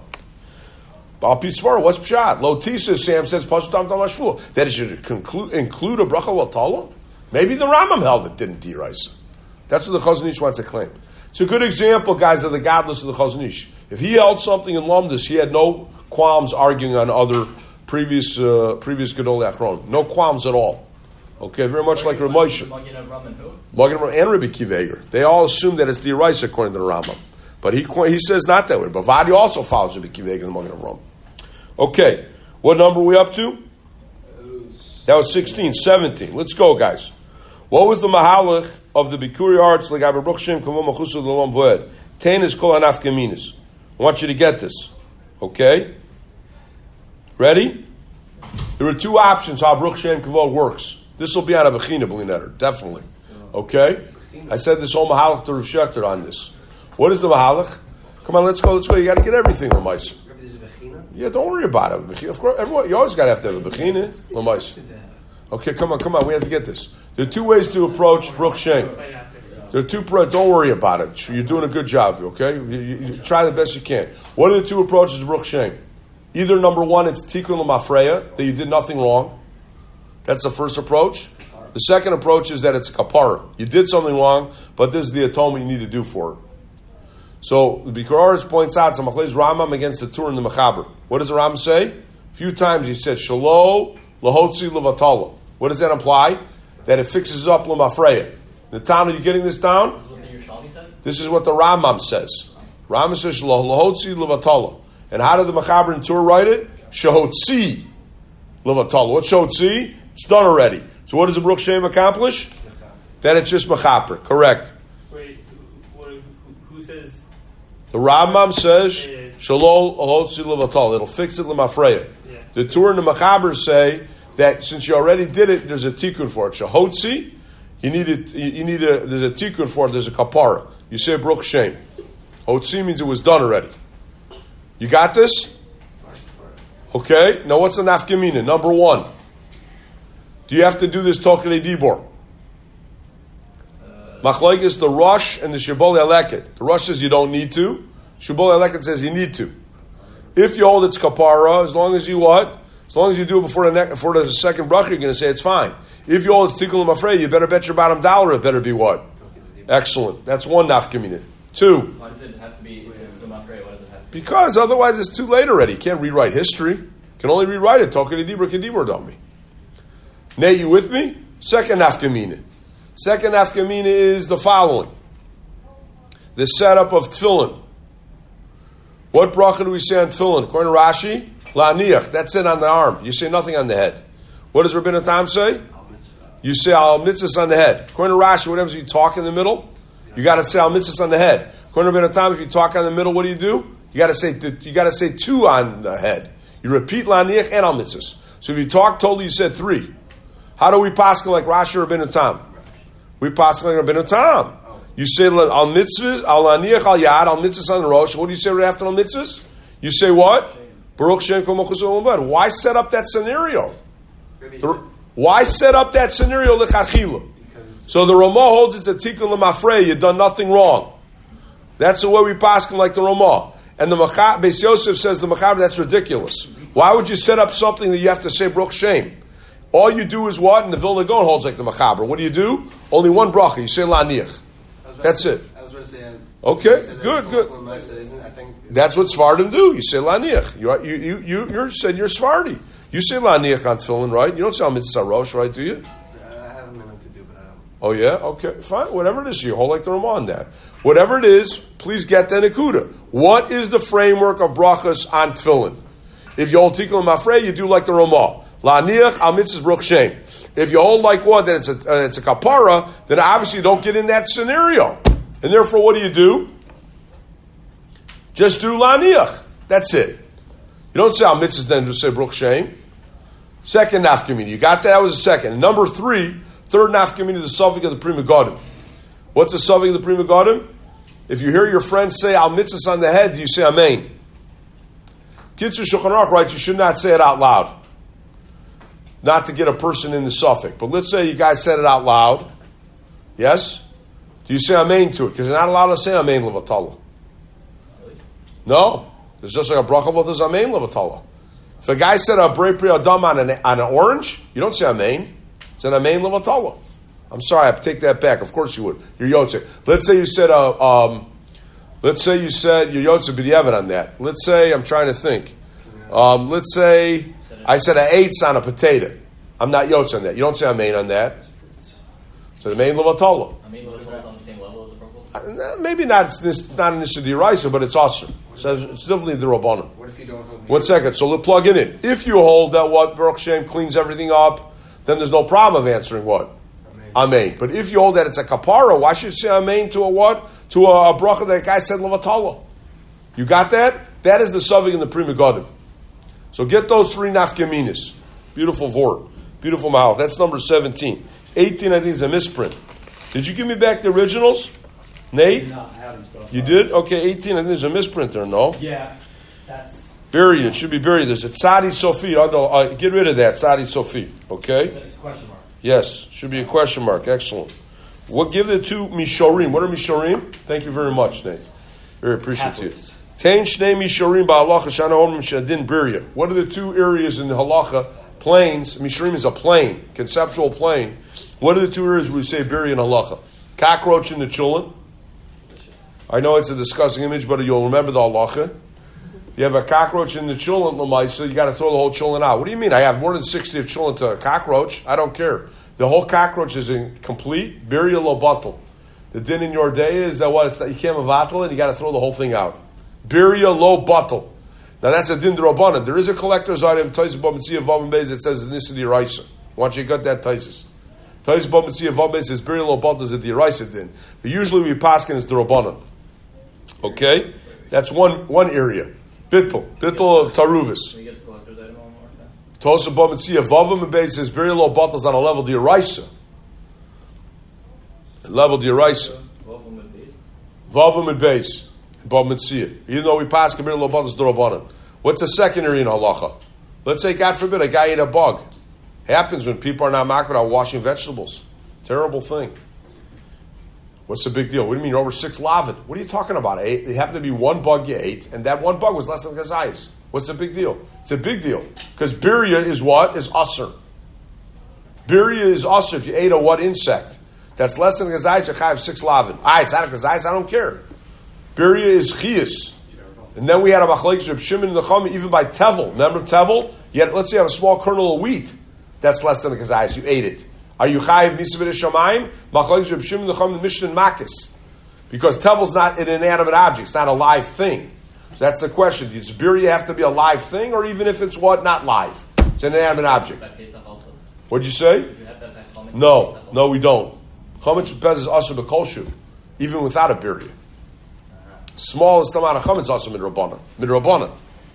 Al Pi Sfaro, what's pshat? Lotisa, Sam says, Pasuk Tam Tam Hashvul. That it should conclude, include a bracha levatala? Maybe the Rambam held it didn't d'iraisa. That's what the Chazon Ish wants to claim. It's a good example, guys, of the godless of the Chazon Ish. If he held something in Lumdus, he had no qualms arguing on other previous uh, previous Gedolei Achron. No qualms at all. Okay, very much like Rav Moshe. Magen Avram and who? Magen Avram and Rabbi Akiva Eiger. They all assume that it's d'iraisa according to the Rambam. But he he says not that way. But Vadia also follows Rabbi Akiva Eiger and Magen Avram. Okay, what number are we up to? That was sixteen, seventeen. Let's go, guys. What was the mahalach of the Bikuri arts like Baruch Shem Kavod Machusa L'Olam Voed? Ten is kol anaf keminas. I want you to get this. Okay? Ready? There are two options how Baruch Shem Kavod works. This will be on a Bechina, Blinetter, definitely. Okay? I said this whole Mahalach to Rav Shechter on this. What is the Mahalach? Come on, let's go, let's go. You got to get everything, Lamais. Yeah, don't worry about it. Of course, everyone, you always got to have to have a Bechina, Lamais. Okay, come on, come on. We have to get this. There are two ways to approach Baruch Shem. There are two. Pro- don't worry about it. You're doing a good job. Okay, you, you, you try the best you can. What are the two approaches to Baruch Shem? Either number one, it's Tikkun L'Mafreya, that you did nothing wrong. That's the first approach. The second approach is that it's a kapara. You did something wrong, but this is the atonement you need to do for it. So the Bikuroritz points out some Machlez Rambam against the Tur and the Mechaber. What does the Rambam say? A few times he said Shalo Lahotzi Levatala. What does that imply? That it fixes up L'Mafreya. Natan, are you getting this down? This is what the Yerushalmi says? This is what the Rambam says. Rambam says Lahotzi Levatala. And how did the Mechaber and Tur write it? Shahotzi Levatala. What's Shahotzi? It's done already. So what does the Baruch Shem accomplish? That it's just Mechaper. Correct. Wait, who, who, who says? The Rambam says Shalol Ahotzi Levatala. It'll fix it L'Mafreya. Yeah. The Tur and the Mechaber say that since you already did it, there's a tikkun for it. Shahotzi, you need it. You need a. There's a tikkun for it. There's a kapara. You say Baruch Shem. Hotzi means it was done already. You got this? Okay. Now what's the nafkamina? Number one. Do you have to do this Tokei Dibor? Machlokes the Rosh and the Shibbolei Aleket. The Rosh says you don't need to. Shibbolei Aleket says you need to. If you hold it's kapara, as long as you what? As long as you do it before the, ne- before the second bracha, you're going to say it's fine. If you hold it's tikkun l'mafrei, you better bet your bottom dollar it better be what? Excellent. That's one nafkamina. Two. Why does it have to be, if it's L'Mafrei, why does it have to be? Because otherwise it's too late already. You can't rewrite history. You can only rewrite it. Tokei Dibor Kedibor Dami. Nay, you with me? Second nafkamina. Second nafkamina is the following. The setup of tefillin. What bracha do we say on tefillin? According to Rashi, la'aniach. That's it on the arm. You say nothing on the head. What does Rabbeinu Tam say? You say al mitzvahs on the head. According to Rashi, what happens if you talk in the middle? You got to say al mitzvahs on the head. According to Rabbeinu Tam, if you talk on the middle, what do you do? You got to say you got to say two on the head. You repeat la'aniach and al mitzvahs. So if you talk totally, you said three. How do we paskin like Rashi or Rabbeinu Tam? We paskin like Rabbeinu Tam. You say al mitzvahs, al la'aniach al yad, al mitzvahs on the rosh. What do you say right after al mitzvahs? You say what? Baruch Shem Kol Malchus Olam. Why set up that scenario? The, why set up that scenario lechatchila? So the Ramah holds it's a tikkun l'mafrei. You've done nothing wrong. That's the way we paskin like the Ramah. And the Machaber, Beis Yosef says the Machaber, that's ridiculous. Why would you set up something that you have to say Baruch Shem? All you do is what? And the Vilna Gaon holds like the Machaber. What do you do? Only one bracha. You say la'aniach. That's it. I was going to say. Okay, good, good. That's what Svardim do. You say la'aniach. You you you you you said you're Svardi. You say la'aniach on tefillin, right? You don't say al mitzvah rosh, right? Do you? I have a minute to do, but I don't. Oh yeah, okay, fine. Whatever it is, you hold like the Ramah on that. Whatever it is, please get the nekuda. What is the framework of brachas on tefillin? If you hold tikkun l'mafrei, you do like the Ramah. La'aniach al mitzvahs Baruch Shem. If you hold like what, that it's a uh, it's a kapara, then obviously you don't get in that scenario. And therefore, what do you do? Just do la'aniach. That's it. You don't say al mitzvahs, then just say Baruch Shem. Second nafkamina. You got that? That was the second. And number three, third nafkamina, the suffix of the Pri Megadim. What's the suffix of the Pri Megadim? If you hear your friend say al mitzvahs on the head, do you say amen? Kitzur Shulchan Aruch writes you should not say it out loud. Not to get a person in the suffix. But let's say you guys said it out loud. Yes? Do you say amen to it? Because you're not allowed to say amen levatala. Really? No. It's just like a bracha, but there's amen levatala. If a guy said a brei pri adam on an, on an orange, you don't say amen. It's an amen levatala. I'm sorry, I take that back. Of course you would. You're yotze. Let's say you said a, um, let's say you said you're yotze b'diavad on that. Let's say, I'm trying to think. Um, let's say I said an eights on a potato. I'm not yotze on that. You don't say amen on that. So the main levatala. I mean, is on the same level as a bracha? Maybe not. It's not an issue of the but it's awesome. So it's definitely the rabbanim. What if you don't hold? One second. So let's plug it in. If you hold that what Baruch Shem cleans everything up, then there's no problem of answering what? Amen. Amen. But if you hold that it's a kapara, why should you say amen to a what? To a, a bracha that guy said levatala. You got that? That is the suffix in the Pri Megadim. So get those three nafkaminas. Beautiful vort. Beautiful mouth. That's number seventeen. eighteen, I think, is a misprint. Did you give me back the originals? Nate? No, I have them still. You did? Okay, eighteen, I think there's a misprint there, no? Yeah, that's. Buried. It should be buried. There's a Tzadi Sofi. Oh, no, uh, get rid of that. Tzadi Sofi. Okay? It's a question mark. Yes. Should be a question mark. Excellent. What? Give the two Mishorim. What are Mishorim? Thank you very much, Nate. Very appreciative. Tain Shnei Mishorim Ba'alacha Shana Omrim Shadin Birya. What are the two areas in the halacha? Plains. Mishorim is a plain, conceptual plain. What are the two areas where we say Birya and halacha? Cockroach in the chulin. I know it's a disgusting image, but you'll remember the halacha. You have a cockroach in the chulin, Lamaisa, you got to throw the whole chulin out. What do you mean? I have more than sixty of chulin to a cockroach? I don't care. The whole cockroach is incomplete. Birya lo batal. The din in your day is that what? It's that you can't mavatal it, you got to throw the whole thing out. Birya lo batal. Now that's a din d'Rabbanan. There is a collector's item, Taisus B'Mitzia Vav Beis, that says this is the Diraisa. Why don't you got that Taisus? Taisus B'Mitzia Vav Beis says Birya lo batal is a Diraisa din. But usually we paskin is d'Rabbanan. Okay? That's one one area. Bittul. Bittul of Taruvis. Can we get the collector's item one more time? Tosa B'Mitzia Vav Beis says Birya lo batal is on a level d'Iraisa. Level d'Iraisa. Vavum and Beis. Vavum and Beis. B'Mitzia. Even though we pass Birya lo batal is d'Rabbanan. What's the second area in halacha? Let's say, God forbid, a guy ate a bug. Happens when people are not makbid on washing vegetables. Terrible thing. What's the big deal? What do you mean you're over six lavin? What are you talking about? It happened to be one bug you ate, and that one bug was less than gazayis. What's the big deal? It's a big deal. Because birya is what? Is usr. Birya is usr if you ate a what insect. That's less than gazayis, you have six lavin. Ah, it's not a gazayis, I don't care. Birya is chiyas. And then we had a machlekes of Shimon and the Chum, even by tevel. Remember tevel? You had, let's say you have a small kernel of wheat. That's less than a gazayis. You ate it. Are you chayiv misavid shamayim? Machlekes of Shimon and the Chum, the Mishnah and Makis. Because tevel's not an inanimate object. It's not a live thing. So that's the question. Does birya have to be a live thing, or even if it's what? Not live. It's an inanimate object. What'd you say? No. No, we don't. Chametz Pez is also b'kolshu, even without a birya. Smallest amount of chametz also midrabanan. Midrabanan.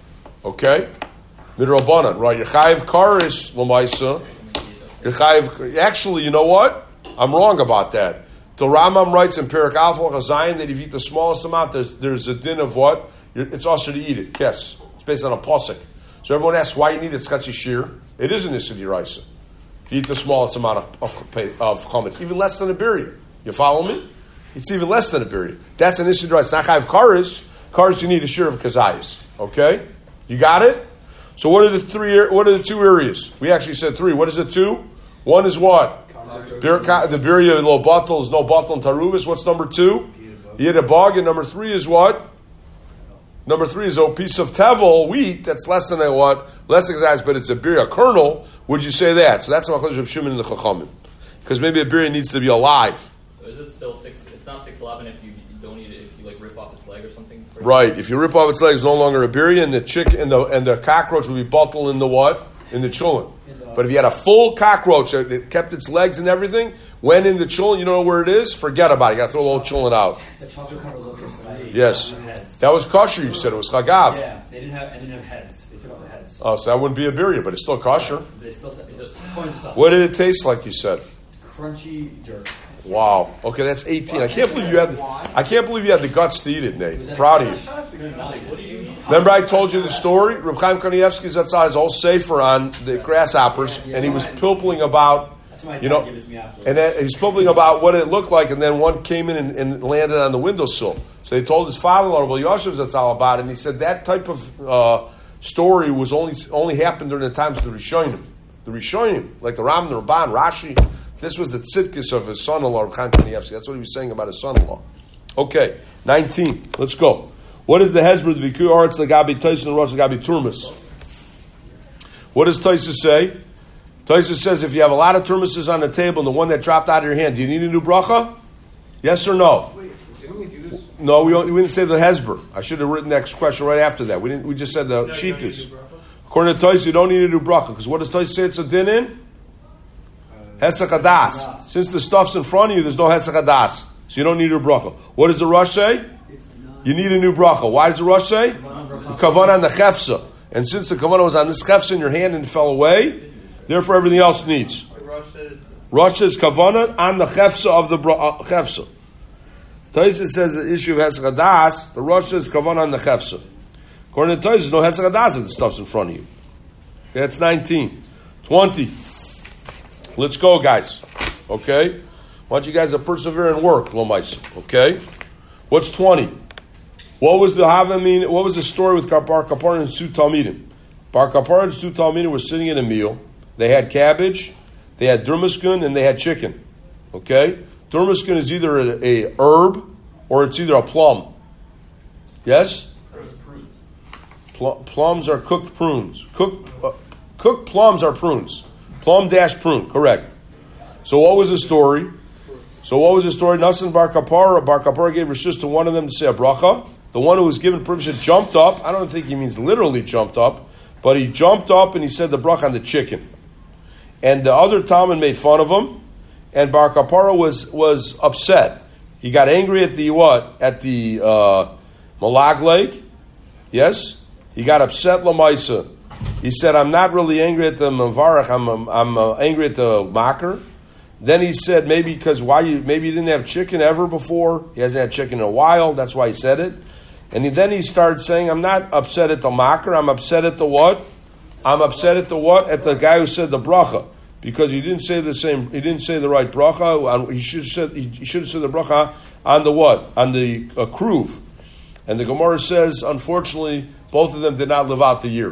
Okay? Midrabanan. Right. Yechayiv karish l'maisa. Yechayiv. Actually, you know what? I'm wrong about that. The Rambam writes in Perek Alpha Chazayin that if you eat the smallest amount, there's, there's a din of what? It's also to eat it. Yes. It's based on a posik. So everyone asks why you need it. Tzchatzi shir. It is an Issidi Raisa. If you eat the smallest amount of, of, of chametz, even less than a birya. You follow me? It's even less than a birya. That's an Issidi Raisa. Not chayiv karish. Karish you need a shir of kazayis. Okay? You got it? So what are the three? What are the two areas? We actually said three. What is the two? One is what? Bir, the birya lo batal is no batal and taruvis. What's number two? Yid a bog. And number three is what? Number three is a piece of tevel, wheat, that's less than a what? Less exact, but it's a birya, a kernel. Would you say that? So that's a machlokes of Shimon and the Chachamim. Because maybe a birya needs to be alive. So is it still six? It's not six eleven if you don't eat it. If you like rip off its leg or something. Right. If you rip off its leg, it's no longer a birya, and the chick and the and the cockroach will be bottled in the what? In the chulin. But if you had a full cockroach that kept its legs and everything, went in the chulin, you don't know where it is. Forget about it. You got to throw the whole chulin out. The chocolate covered locusts that I ate. Yes. Heads. That was kosher. You said it was chagav. Yeah, they didn't have. I didn't have heads. They took out the heads. Oh, so that wouldn't be a birya, but it's still kosher. They still said. According to some. What did it taste like? You said. Crunchy dirt. Wow. Okay, that's eighteen. I can't believe you had. I can't believe you had the guts to eat it, Nate. Proud of you. Remember, I told you the story. Reb Chaim Kanievsky's outside his whole sefer on the grasshoppers, and he was pilpling about, you know, and then he was pilpling about what it looked like, and then one came in and, and landed on the windowsill. So they told his father-in-law, Rabbi Yosef, that's all about it, and he said that type of uh, story was only only happened during the times of the Rishonim, the Rishonim, like the Ram, the Ramban, Rashi. This was the tzidkis of his son-in-law, Reb Chaim Kanievsky. That's what he was saying about his son-in-law. Okay, nineteen. Let's go. What is the hezbollah? The bikur arts legabi Taisus and rosh legabi turmus. What does Taisus say? Taisus says if you have a lot of turmuses on the table and the one that dropped out of your hand, do you need a new bracha? Yes or no? Wait, didn't we do this? No, we, we didn't say the hezbollah. I should have written the next question right after that. We didn't. We just said the no, sheetis. According to Taisus, you don't need a new bracha because what does Taisus say? It's a din in hesach hadas. Since the stuff's in front of you, there's no hesach hadas, so you don't need a bracha. What does the Rosh say? You need a new bracha. Why does the Rosh say? The kavanah on the chefsa. And since the kavanah was on this chefsa in your hand and fell away, Therefore, everything else needs. The Rosh is Rosh is kavana on the chefsa of the bro- uh, chefsa. Tosfos says the issue of hesach hadas, the Rosh is kavana on the chefsa. According to Tosfos, no hesach hadas if the stuff's in front of you. That's nineteen. twenty. Let's go, guys. Okay? I want you guys to persevere and work, Lomais. Okay? What's twenty? What was the Havamim? What was the story with Bar Kapar and Su Talmidim? Bar Kapar and Su Talmidim were sitting in a meal. They had cabbage, they had durmaskun, and they had chicken. Okay? Durmaskun is either a, a herb or it's either a plum. Yes? There was prunes. Pl- plums are cooked prunes. Cooked, uh, cooked plums are prunes. Plum dash prune, correct. So what was the story? So what was the story? Nasan Bar Kapara, Bar Kapara gave reshus to one of them to say a bracha. The one who was given permission jumped up. I don't think he means literally jumped up, but he jumped up and he said the bracha on the chicken. And the other Talmud made fun of him, and Bar Kapara was, was upset. He got angry at the what? At the uh, Malag Lake. Yes? He got upset Lamaisa. He said, I'm not really angry at the Mavarach, I'm, I'm uh, angry at the Makar. Then he said, maybe because why you maybe you didn't have chicken ever before. He hasn't had chicken in a while. That's why he said it. And he, then he started saying, I'm not upset at the Makar. I'm upset at the what? I'm upset at the what? At the guy who said the bracha. Because he didn't say the same, he didn't say the right bracha. He should have said, he should have said the bracha on the what? On the uh, kruv. And the Gemara says, unfortunately, both of them did not live out the year.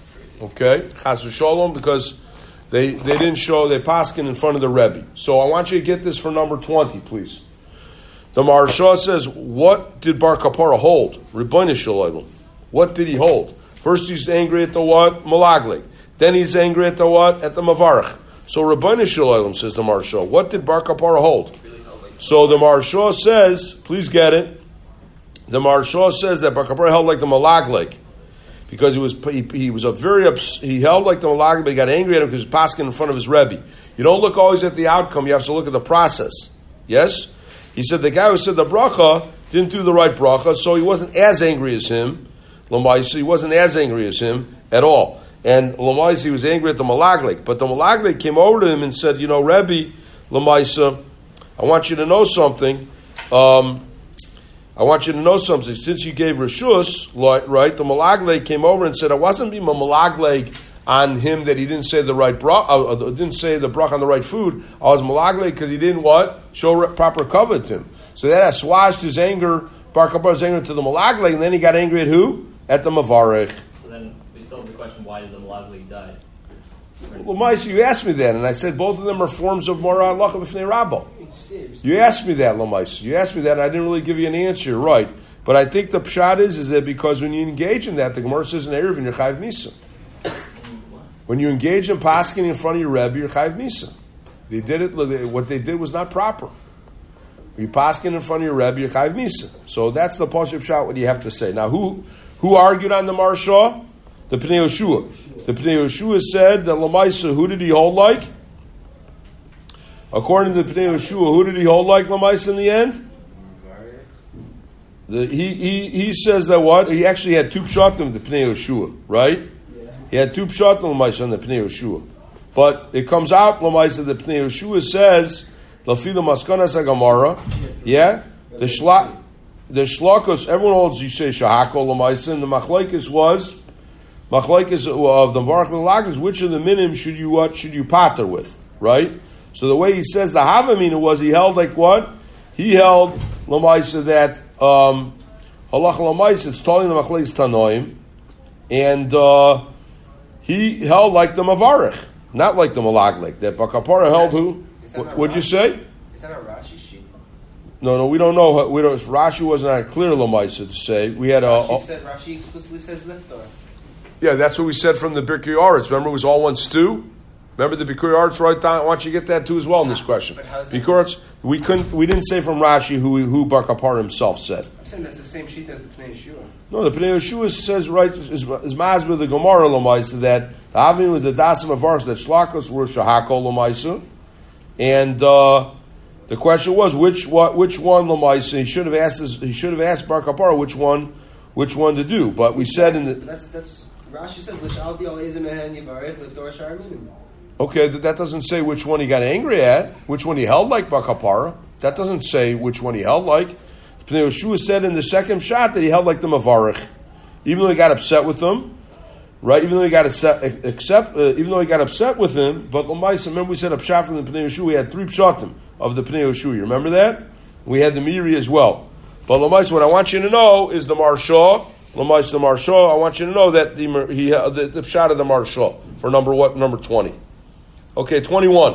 Okay? Chas v'sholom, because they, they didn't show, they paskin in front of the Rebbe. So I want you to get this for number twenty, please. The Maharsha says, what did Bar Kapara hold? Rebbeinu Shalom. What did he hold? First he's angry at the what? Malaglik. Then he's angry at the what? At the Mavarach. So Rebbeinu Shalom, says the Maharsha. What did Bar Kapara hold? So the Maharsha says, please get it. The Maharsha says that Bar Kapara held like the Malaglik. Because he was he, he was a very ups, he held like the Malaglik, but he got angry at him because he was pasking in front of his Rebbe. You don't look always at the outcome, you have to look at the process. Yes? He said the guy who said the bracha didn't do the right bracha, so he wasn't as angry as him. Lamaisi, he wasn't as angry as him at all. And Lamaisi, he was angry at the Malaglik. But the Malaglik came over to him and said, you know, Rebbe, Lamaisa, I want you to know something. Um, I want you to know something. Since you gave Rishus, right, the Malagleg came over and said, I wasn't being a Malagleg on him that he didn't say the right brach, uh, didn't say the brach on the right food. I was Malagleg because he didn't what? Show proper cover to him. So that assuaged his anger, Bar Kapara's anger to the Malagleg, and then he got angry at who? At the Mavarech. So then we still have the question, why did the Malagli die? Well, Maish, you asked me that, and I said both of them are forms of Mora Allah B'fnei Rabbo. You asked me that, Lamais. You asked me that, and I didn't really give you an answer, right? But I think the pshat is, is that because when you engage in that, the Gemara says in Erev, you're Chayiv Misa. When you engage in pasking in front of your Rebbe, you're Chayiv Misa. They did it, what they did was not proper. When you pasking in front of your Rebbe, you're Chayiv Misa. So that's the Pashup pshat, what you have to say. Now, who who argued on the Maharsha? The Pnei Yoshua. The Pnei Yoshua said that Lamaisa, who did he hold like? According to the Pnei Yoshua, who did he hold like Lamaisa in the end? The, he, he he says that what? He actually had two pshatim, the Pnei Yoshua, right? Yeah. He had two pshatim Lamaisa on the Pnei Yoshua. But it comes out, Lamaisa, the Pnei Yoshua says, Lafila Maskanas Agamara, yeah? The Shlak, the Shlakos, everyone holds, you say Shahako Lamaisa, and the Machlaikis was, Machlaikis of the Baruch Milagis, which of the minim should you what should you pater with, right? So the way he says the Havamina was he held like what? He held Lamaisa that um Halach Lamaisa, it's telling the Machlaikis Tanoim, and uh, he held like the Mavarich, not like the Malaglik. That Bakapara held who? What would you say? Is that a Rashi sheet? No, no, we don't know. We don't. Rashi wasn't a clear Lamaisa to say. We had a. Rashi, said, Rashi explicitly says liftor. Yeah, that's what we said from the Birkei Aretz. Remember, it was all one stew. Remember the Birkei Aretz right down. I want you to get that too as well in this question. Birkei Aretz, we couldn't. We didn't say from Rashi who who Bar Kapar himself said. I'm saying that's the same sheet as the Pnei Yeshua. No, the Pnei Yeshua says right is is masbeh the Gemara Lamaisa that the Avin was the Dasim of Arsh that Shlakos were Shahako Lamaisa, and uh, the question was which what which one Lamaisa. He should have asked his, he should have asked Bar Kapar which one which one to do. But we said in the that's that's. Rashi says, "L'shalti al ezeh mehen yivarech liftor shar minim." Okay, that, that doesn't say which one he got angry at, which one he held like Bakapara. That doesn't say which one he held like. Pnei Yehoshua said in the second shot that he held like the Mavarich, even though he got upset with them, right? Even though he got upset, except, uh, even though he got upset with him. But L'maisa, remember we said a pshat from the Pnei Yehoshua. We had three pshatim of the Pnei Yehoshua. You remember that? We had the Miri as well. But L'maisa, what I want you to know is the Marsha. L'maisa, the Marsha. I want you to know that the he uh, the, the pshat of the Marsha for number what? Number twenty. Okay, twenty-one.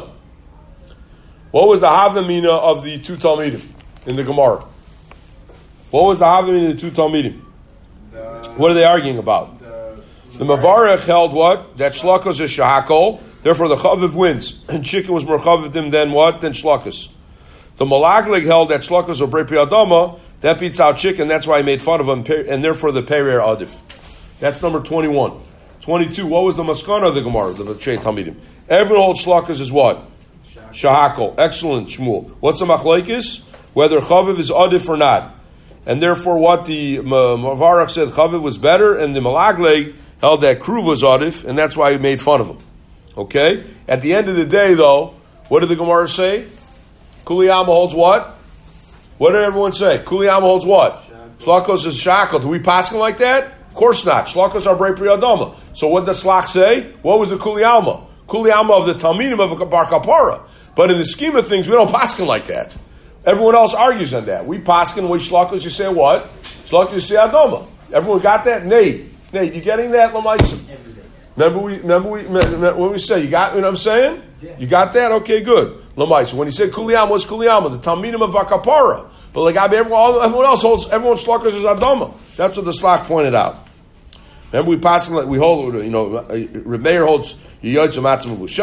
What was the Havamina of the two Talmidim in the Gemara? What was the Havamina of the two Talmidim? The, what are they arguing about? The, the Mavarech held what? That Shlakos is Shahakol, therefore the Chaviv wins. And chicken was more Chaviv than what? Than Shlakos. The Malaglig held that Shlakos or Brei Pri Adama, that beats out chicken, that's why he made fun of him, and therefore the Perir Adif. That's number twenty-one. twenty-two, what was the Maskana of the Gemara, the Shei Talmidim? Everyone holds Shlakos is what? Shahakol. Excellent, Shmuel. What's the machlekes? Whether Chaviv is adif or not. And therefore what the Mavarach said Chaviv was better, and the Malagleg held that Kruv was adif, and that's why he made fun of him. Okay? At the end of the day, though, what did the Gemara say? Kuliyama holds what? What did everyone say? Kuliyama holds what? Shlakos is Shahakol. Do we pass him like that? Of course not. Shlakos are Brei Pri Adama. So what did the Slach say? What was the Kuliyama? Kuliyama of the Talmidim of a Bar Kapara. But in the scheme of things, we don't paskin like that. Everyone else argues on that. We paskin with shlakos, you say what? Shlakos, you say adoma. Everyone got that? Nate, Nate, you getting that? Lamaisim. Remember we, remember we, remember when we say you got what I'm saying? Yeah. You got that? Okay, good. Lamaisim. When he said kuliyama, what's kuliyama? The talmidim of Bakapara. But like everyone, everyone else holds, everyone shlakos is adoma. That's what the slach pointed out. Remember we passing like we hold, you know, Remeir holds. The only reason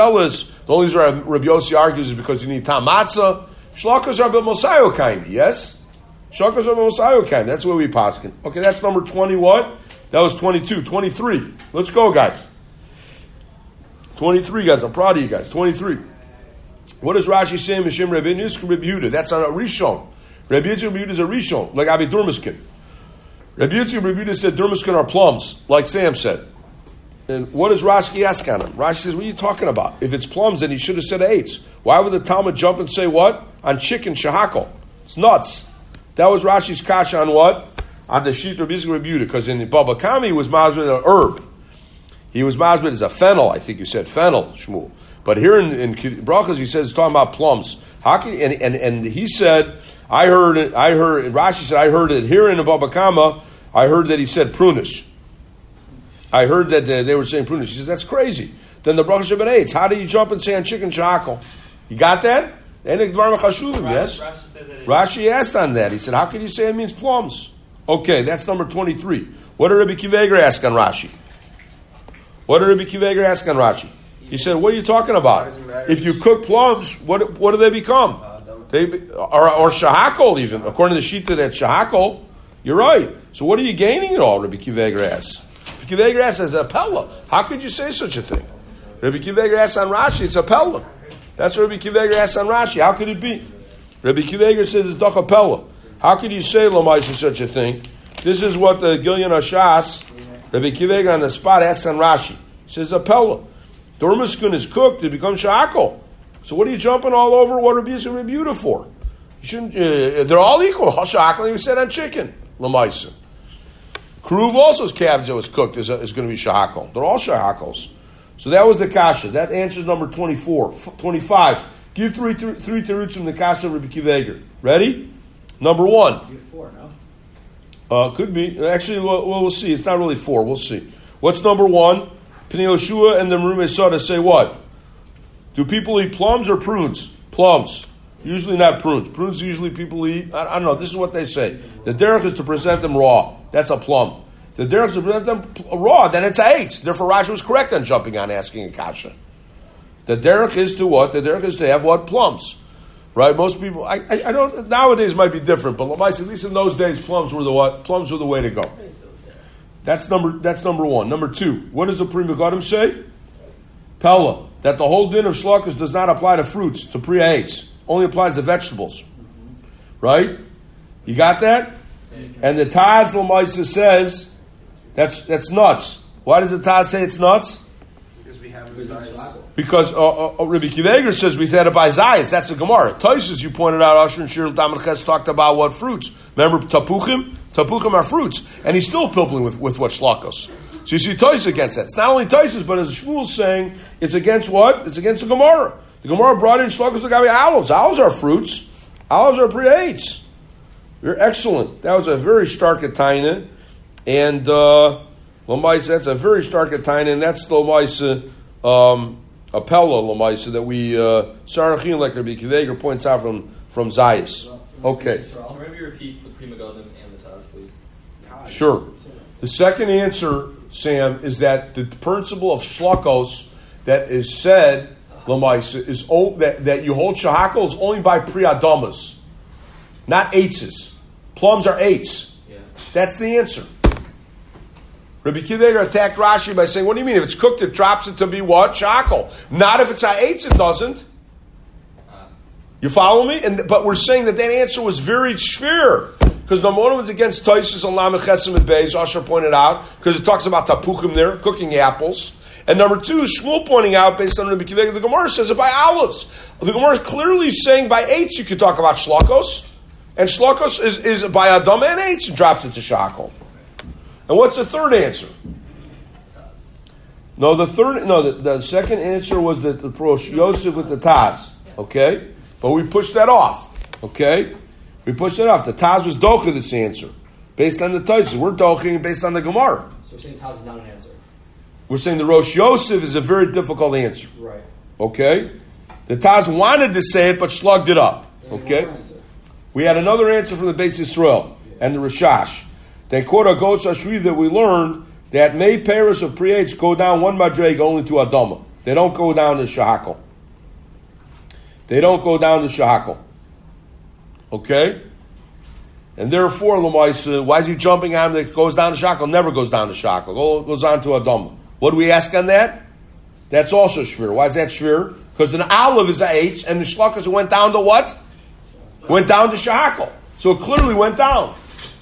why Rabbi Yossi argues is because you need tam matzah. Shlakos are b'mosayo kind, yes? Shlakos are b'mosayo kind. That's where we paskin. Okay, that's number twenty. What? That was twenty-two. twenty-three. Let's go, guys. twenty-three, guys. I'm proud of you guys. twenty-three. What does Rashi say? Mishim Rabbi Yitzchak Rabbi Yehuda. That's on a Rishon. Rabbi Yitzchak Rabbi Yehuda is a Rishon, like Avi Durmiskin. Rabbi Yitzchak Rabbi Yehuda said Durmiskin are plums, like Sam said. And what does Rashi ask on him? Rashi says, what are you talking about? If it's plums, then he should have said eights. Why would the Talmud jump and say what? On chicken, shahakol. It's nuts. That was Rashi's kasha on what? On the sheet of Rabbi Yehuda. Because in the Baba Kami, he was masbid an herb. He was masbid as a fennel. I think you said fennel, Shmuel. But here in, in Brachas, he says, he's talking about plums. How can, and, and, and he said, I heard it, I heard, Rashi said, I heard it here in the Baba Kama, I heard that he said prunish. I heard that they were saying prunish. He says, that's crazy. Then the Brachas Shabbat Eitz. How do you jump and say on chicken shahakol? You got that? Yes? Rashi asked on that. He said, how can you say it means plums? Okay, that's number twenty-three. What did Rabbi Akiva Eiger ask on Rashi? What did Rabbi Akiva Eiger ask on Rashi? He said, what are you talking about? If you cook plums, what what do they become? They or, or shahakol even. According to the Shita, that shahakol, you're right. So what are you gaining at all, Rabbi Akiva Eiger asks? Rabbi Akiva Eiger asks, it's a pella. How could you say such a thing? Rabbi Akiva Eiger asks on Rashi, it's a pella. That's what Rabbi Akiva Eiger asks on Rashi. How could it be? Rabbi Akiva Eiger says it's doch a pella. How could you say Lomais for such a thing? This is what the Gilyon Hashas, Rabbi Akiva Eiger on the spot asks on Rashi. He says a pella. Dormiskun is cooked, it becomes sha'akol. So what are you jumping all over what Rabbi Yisrael Rabbi Yehuda for? You shouldn't. Uh, they're all equal. Sha'akol, you said on chicken. Lamaisa. Kruv also is cabbage that was cooked is, is going to be sha'akol. They're all sha'akols. So that was the kasha. That answers number twenty-four. twenty-five. Give three three, three terutzim in the kasha of Rabbi Akiva Eiger. Ready? Number one. Give four, no? Uh, could be. Actually, we'll, we'll see. It's not really four. We'll see. What's number one? Pnei Yehoshua and the Merume Soda say what? Do people eat plums or prunes? Plums. Usually not prunes. Prunes usually people eat. I, I don't know. This is what they say. The derech is to present them raw. That's a plum. If the derech is to present them raw, then it's a eight. Therefore, Rashi was correct on jumping on asking a kasha. The derech is to what? The derech is to have what? Plums. Right? Most people, I, I, I don't, nowadays might be different, but at least in those days, plums were the what? Plums were the way to go. That's number that's number one. Number two, what does the Pri Megadim say? Pella, that the whole din of shlokas does not apply to fruits, to Pri Eitz. Only applies to vegetables. Right? You got that? And the Taz L'maisa says that's that's nuts. Why does the Taz say it's nuts? Because we have desires. Because uh, uh, Rabbi Kiva says we had it by Zayas. That's the Gemara. Taisus, you pointed out, Asher and Shir and Tamar Ches talked about what fruits. Remember Tapuchim? Tapuchim are fruits. And he's still pilpling with, with what Shlakos. So you see Taisus against that. It's not only Taisus, but as Shmuel's saying, it's against what? It's against the Gemara. The Gemara brought in Shlakos Lagabi olives. Olives are fruits. Olives are pre-eights. You're excellent. That was a very stark Ataina. And uh, Lamaisa, that's a very stark Ataina. And that's the Lamaisa um, Appella Lamaisa that we, uh, Sarachin, like Rabbi Kiva points out from, from Zayas. Okay. I'll maybe repeat the Pri Megadim and the Taz, please. Sure. The second answer, Sam, is that the principle of Shlakos that is said, Lamaisa, is o- that, that you hold Shahakos only by Priadamas, not eights. Plums are eights. Yeah. That's the answer. Rabbi Kiva attacked Rashi by saying, what do you mean? If it's cooked, it drops it to be what? Shahakol. Not if it's a eights, it doesn't. You follow me? And but we're saying that that answer was very shver. Because number one was against Taisus and Lamed Chesim and Beis, Asher pointed out, because it talks about tapuchim there, cooking apples. And number two, Shmuel pointing out, based on Rabbi Kiva, the Gemara says it by olives. The Gemara is clearly saying by eights you could talk about shlakos. And shlakos is, is by Adam and eights and drops it to shakol. And what's the third answer? No, the third, no, the, the second answer was the, the Rosh Yosef with the Taz. Okay? But we pushed that off. Okay? We pushed it off. The Taz was Docha this answer. Based on the Taisus. We're Doching based on the Gemara. So we're saying Taz is not an answer. We're saying the Rosh Yosef is a very difficult answer. Right. Okay? The Taz wanted to say it, but slugged it up. Okay? We had another answer from the Beis Yisrael and the Rashash. Then Kora Goetz Ashri that we learned that May Paris of Pre-Eights go down one Madreg only to Adama. They don't go down to Shahakal. They don't go down to Shahakal. Okay? And therefore, Lamaisa, why is he jumping on that goes down to Shahakal? Never goes down to Shahakal. It goes on to Adama. What do we ask on that? That's also Shvir. Why is that Shvir? Because the olive is a H, and the Shlakas went down to what? Went down to Shahakal. So it clearly went down.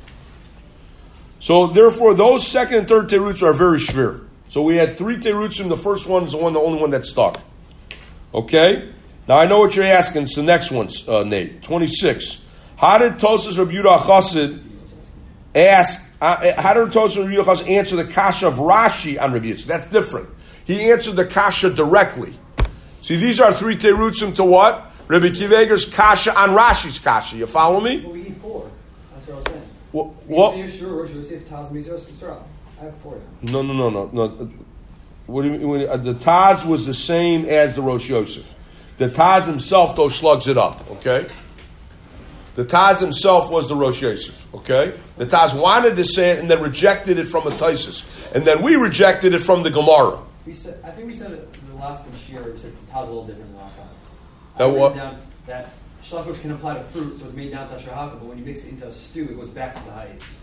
So therefore, those second and third teruts are very shvir. So we had three teruts, and the first one is the one, the only one that stuck. Okay. Now I know what you're asking. It's the next one, uh, Nate. Twenty-six. How did Tosas Rabbi Yehuda Chassid ask? Uh, how did Tosas Rabbi Yehuda Chassid answer the kasha of Rashi on Rabbi Yitzchak? That's different. He answered the kasha directly. See, these are three terutzim to what? Rabbi Kiveger's kasha on Rashi's kasha. You follow me? Well, we need four. That's what I was saying. What? what? You're sure Rosh Yosef, Taz, Mizros, Yisrael. I have four now. No, no, no, no, no. What do you mean? Uh, the Taz was the same as the Rosh Yosef. The Taz himself, though, slugs it up. Okay. The Taz himself was the Rosh Yosef. Okay. The Taz wanted to say it and then rejected it from a Taisus, and then we rejected it from the Gemara. We said, I think we said it the last one. Shir, we said the Taz a little different than the last time. That I wrote what? down that shlachos can apply to fruit, so it's made down to shahaka, but when you mix it into a stew, it goes back to the heights.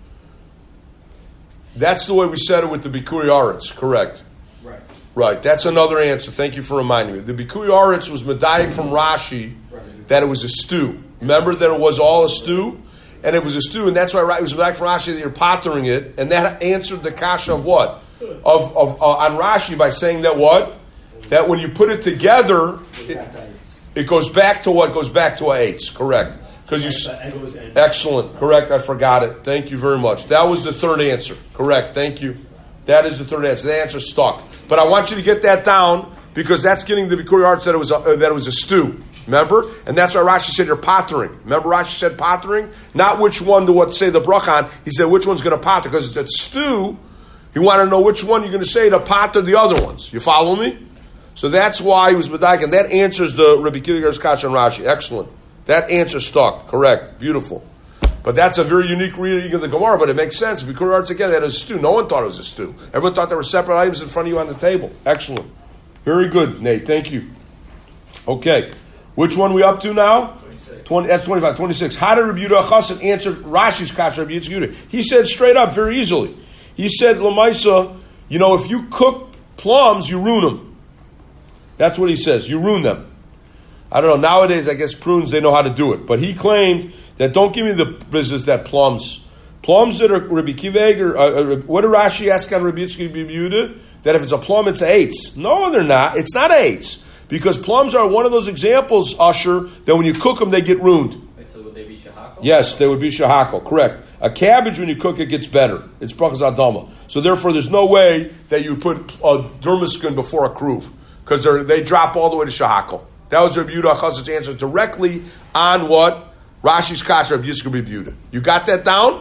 That's the way we said it with the Bikuri Aretz, correct? Right. Right. That's another answer. Thank you for reminding me. The Bikuri Aretz was medayik from Rashi that it was a stew. Remember that it was all a stew? And it was a stew, and that's why it was medayik from Rashi that you're pottering it, and that answered the kasha of what? Of, of uh, on Rashi by saying that what? That when you put it together, it, it goes back to what? Goes back to a eights, correct. Because you, excellent, correct. I forgot it. Thank you very much. That was the third answer. Correct. Thank you. That is the third answer. The answer stuck. But I want you to get that down because that's getting the Bikuri Arts that it was a, uh, that it was a stew. Remember, and that's why Rashi said you're pottering. Remember, Rashi said pottering, not which one to what say the bracha on. He said which one's going to potter because it's a stew. You want to know which one you're going to say to potter the other ones. You follow me? So that's why he was medayik, and that answers the Rabbi Kiviger's kasha and Rashi. Excellent. That answer stuck. Correct. Beautiful. But that's a very unique reading of the Gemara, but it makes sense. Bikuri Arts again, that is a stew. No one thought it was a stew. Everyone thought there were separate items in front of you on the table. Excellent. Very good, Nate. Thank you. Okay. Which one are we up to now? twenty, that's twenty-five. twenty-six. How did Rabbi Yehuda Chassid answer Rashi's kasha, Rabbi Yitzchak? He said straight up, very easily. He said, Lamaisa, you know, if you cook plums, you ruin them. That's what he says. You ruin them. I don't know. Nowadays, I guess prunes, they know how to do it. But he claimed that don't give me the business that plums Plums that are Rabbi Kiva Eger, uh, uh, what did Rashi ask on Rabbi Yitzchak Rabbi Yehuda? That if it's a plum, it's eights. No, they're not. It's not eights. Because plums are one of those examples, Usher, that when you cook them, they get ruined. Wait, so would they be shahakal? Yes, they would be shahakal, correct. A cabbage, when you cook it, gets better. It's brachas adama. So therefore, there's no way that you put a dermiskin before a kruv, because they drop all the way to shahakal. That was Rabbi Yehuda Achaz's answer directly on what? Rashi's kasha of Yitzchak Rabbi Yehuda. You got that down?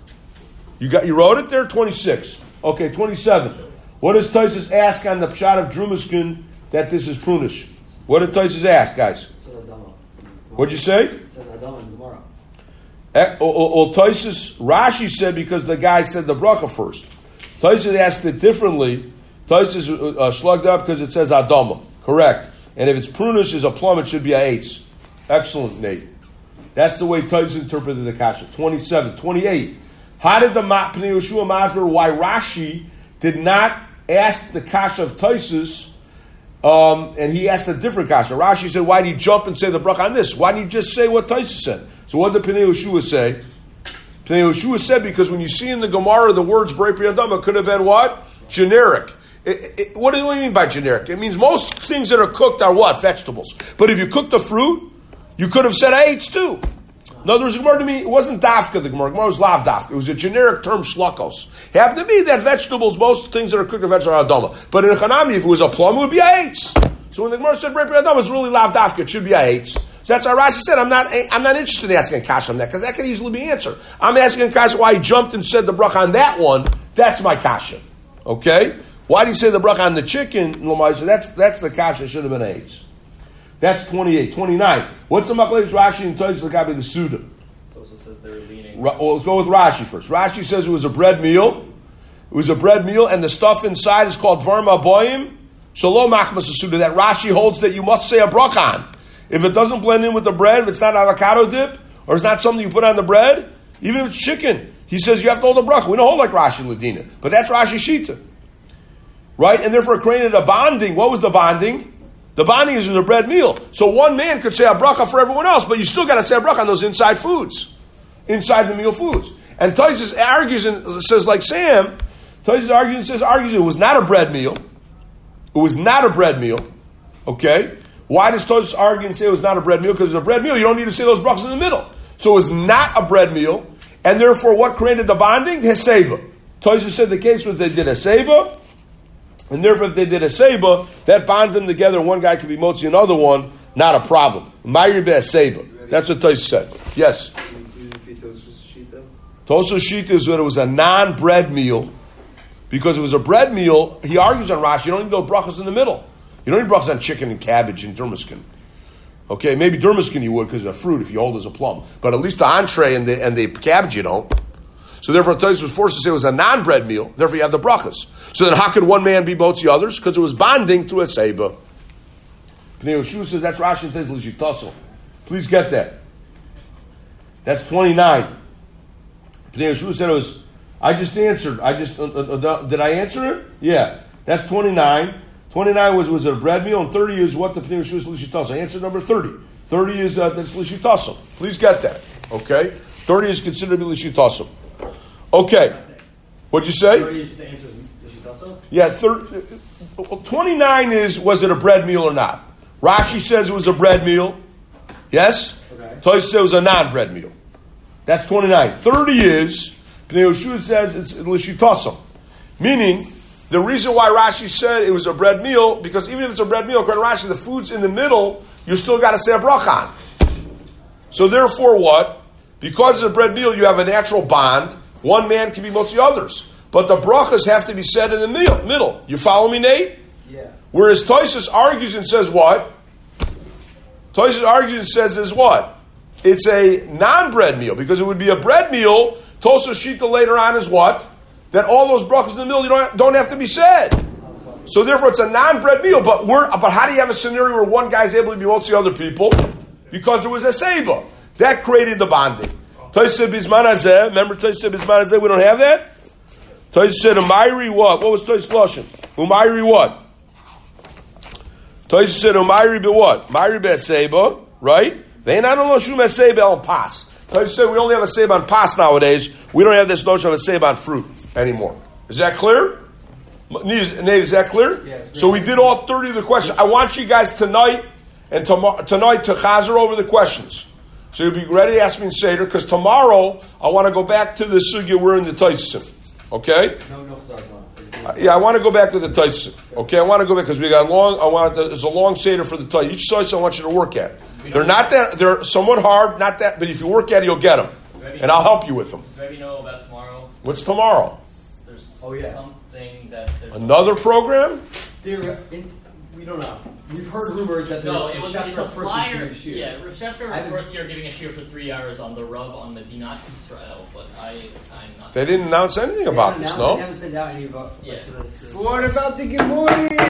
You got you wrote it there? twenty-six. Okay, twenty-seven. What does Taisus ask on the pshat of drumiskin that this is prunish? What did Taisus ask, guys? It says Adama. What'd you say? It says Adama in Gemara. Eh, oh, oh, Taisus, Rashi said because the guy said the bracha first. Taisus asked it differently. Taisus uh, slugged up because it says Adama. Correct. And if it's prunish as a plum, it should be a eitz. Excellent, Nate. That's the way Taisus interpreted the kasha. twenty-seven. twenty-eight. How did the Pnei Yehoshua Masber, why Rashi did not ask the kasha of Taisus, um, and he asked a different kasha? Rashi said, why did he jump and say the bracha on this? Why didn't he just say what Taisus said? So what did Pnei Yehoshua say? Pnei Yehoshua said, because when you see in the Gemara the words Brei Pri Adama, could have been what? Generic. It, it, what do you mean by generic? It means most things that are cooked are what? Vegetables. But if you cook the fruit, you could have said eitz too. In other words, the Gemara to me, it wasn't dafka, the Gemara. Gemara was lav dafka. It was a generic term, shlakos. It happened to be that vegetables, most things that are cooked are vegetables are adama. But in a chanami, if it was a plum, it would be a eitz. So when the Gemara said Brei Pri Adama, it's really lav dafka. It should be a eitz. So that's why Rashi said, I'm not I'm not interested in asking kasha on that, because that could easily be answered. I'm asking kasha why he jumped and said the bracha on that one. That's my kasha. Okay? Why did he say the bracha on the chicken? So that's, that's the kasha. It should have been eitz. That's twenty-eight. twenty-nine. What's the machlekes Rashi and Taisus L'gabe the Suda? Also says they're leaning. Ra- well, let's go with Rashi first. Rashi says it was a bread meal. It was a bread meal, and the stuff inside is called Dvarim Aboyim. Shalom Machmas Suda. That Rashi holds that you must say a bracha on. If it doesn't blend in with the bread, if it's not avocado dip, or it's not something you put on the bread, even if it's chicken, he says you have to hold a bracha. We don't hold like Rashi Ladina, but that's Rashi Shita. Right? And therefore it created a bonding. What was the bonding? The bonding is in a bread meal. So one man could say a bracha for everyone else, but you still got to say a bracha on those inside foods, inside the meal foods. And Taisus argues and says, like Sam, Taisus argues and says, argues it was not a bread meal. It was not a bread meal. Okay? Why does Taisus argue and say it was not a bread meal? Because it's a bread meal. You don't need to say those brachas in the middle. So it was not a bread meal. And therefore, what created the bonding? Heseba. Taisus said the case was they did Heseba. And therefore, if they did a seba, that bonds them together. One guy could be motzi, another one, not a problem. Mayri be seba. That's what Taisus said. Yes. Tosos Shita is that it was a non-bread meal. Because it was a bread meal, he argues on Rashi, you don't need those brachas in the middle. You don't need brachas on chicken and cabbage and dermiskin. Okay, maybe dermiskin you would because it's a fruit if you hold it as a plum. But at least the entree and the, and the cabbage you don't. So therefore, Taisus was forced to say it was a non-bread meal. Therefore, you have the brachas. So then, how could one man be both the others? Because it was bonding through a seba. Pnei Yehoshua says that's Rashi and says l'shitaso. Please get that. That's twenty-nine. Pnei Yehoshua said it was. I just answered. I just uh, uh, did I answer it? Yeah. That's twenty-nine. Twenty-nine was was it a bread meal, and thirty is what the Pnei Yehoshua is l'shitaso. Answer number thirty. Thirty is uh, that's l'shitaso. Please get that. Okay. Thirty is considered to be l'shitaso. Okay. What'd you say? thirty is the answer is Shitaso? Yeah, thirty, twenty-nine is, was it a bread meal or not? Rashi says it was a bread meal. Yes? Okay. Taisus says it was a non-bread meal. That's twenty-nine. thirty is, Pnei Yehoshua says it's l'shitaso. Meaning, the reason why Rashi said it was a bread meal, because even if it's a bread meal, according to Rashi, the food's in the middle, you still got to say a bracha on. So therefore what? Because it's a bread meal, you have a natural bond. One man can be motzi others. But the brachas have to be said in the middle. You follow me, Nate? Yeah. Whereas Taisus argues and says what? Taisus argues and says is what? It's a non-bread meal. Because it would be a bread meal. Tosos Shita later on is what? That all those brachas in the middle you don't, don't have to be said. So therefore it's a non-bread meal. But we're, but how do you have a scenario where one guy's able to be motzi other people? Because there was a seba. That created the bonding. Taisus said Bizman Hazeh. Remember Taisus said Bizman Hazeh? We don't have that? Taisus said Umayri what? What was Taisus Lashon? Umayri what? Taisus said Umayri be what? Umayri be Seba, right? They not on Lashum Seba el Pas. I say we only have a save on pas nowadays. We don't have this notion of a save on fruit anymore. Is that clear? Nate, is that clear? Yeah, it's so we did all thirty of the questions. I want you guys tonight and tomorrow tonight to chazer over the questions. So you'll be ready to ask me in Seder, because tomorrow I want to go back to the sugya we're in the Taitzim. Okay? No, no, sorry, no. Uh, yeah, I want to go back to the Taitzim. Okay, I want to go back because we got long. I want to, there's a long Seder for the Taitzim. Each Taitzim I want you to work at. They're not that. They're somewhat hard, not that. But if you work at it, you'll get them, and I'll help you with them. Maybe know about tomorrow. What's tomorrow? There's Oh, yeah. something that there's Another program? There, in, we don't know. We've heard rumors that there's No, a it was chef it's for a first flyer. week shir. Yeah, Rav Shefter I was haven't- first year giving a shir for three hours on the Rav on Medinat Israel, but I I'm not. They didn't announce anything They about haven't this, announced- They no? haven't sent out any about. Yeah. What about the Gemara?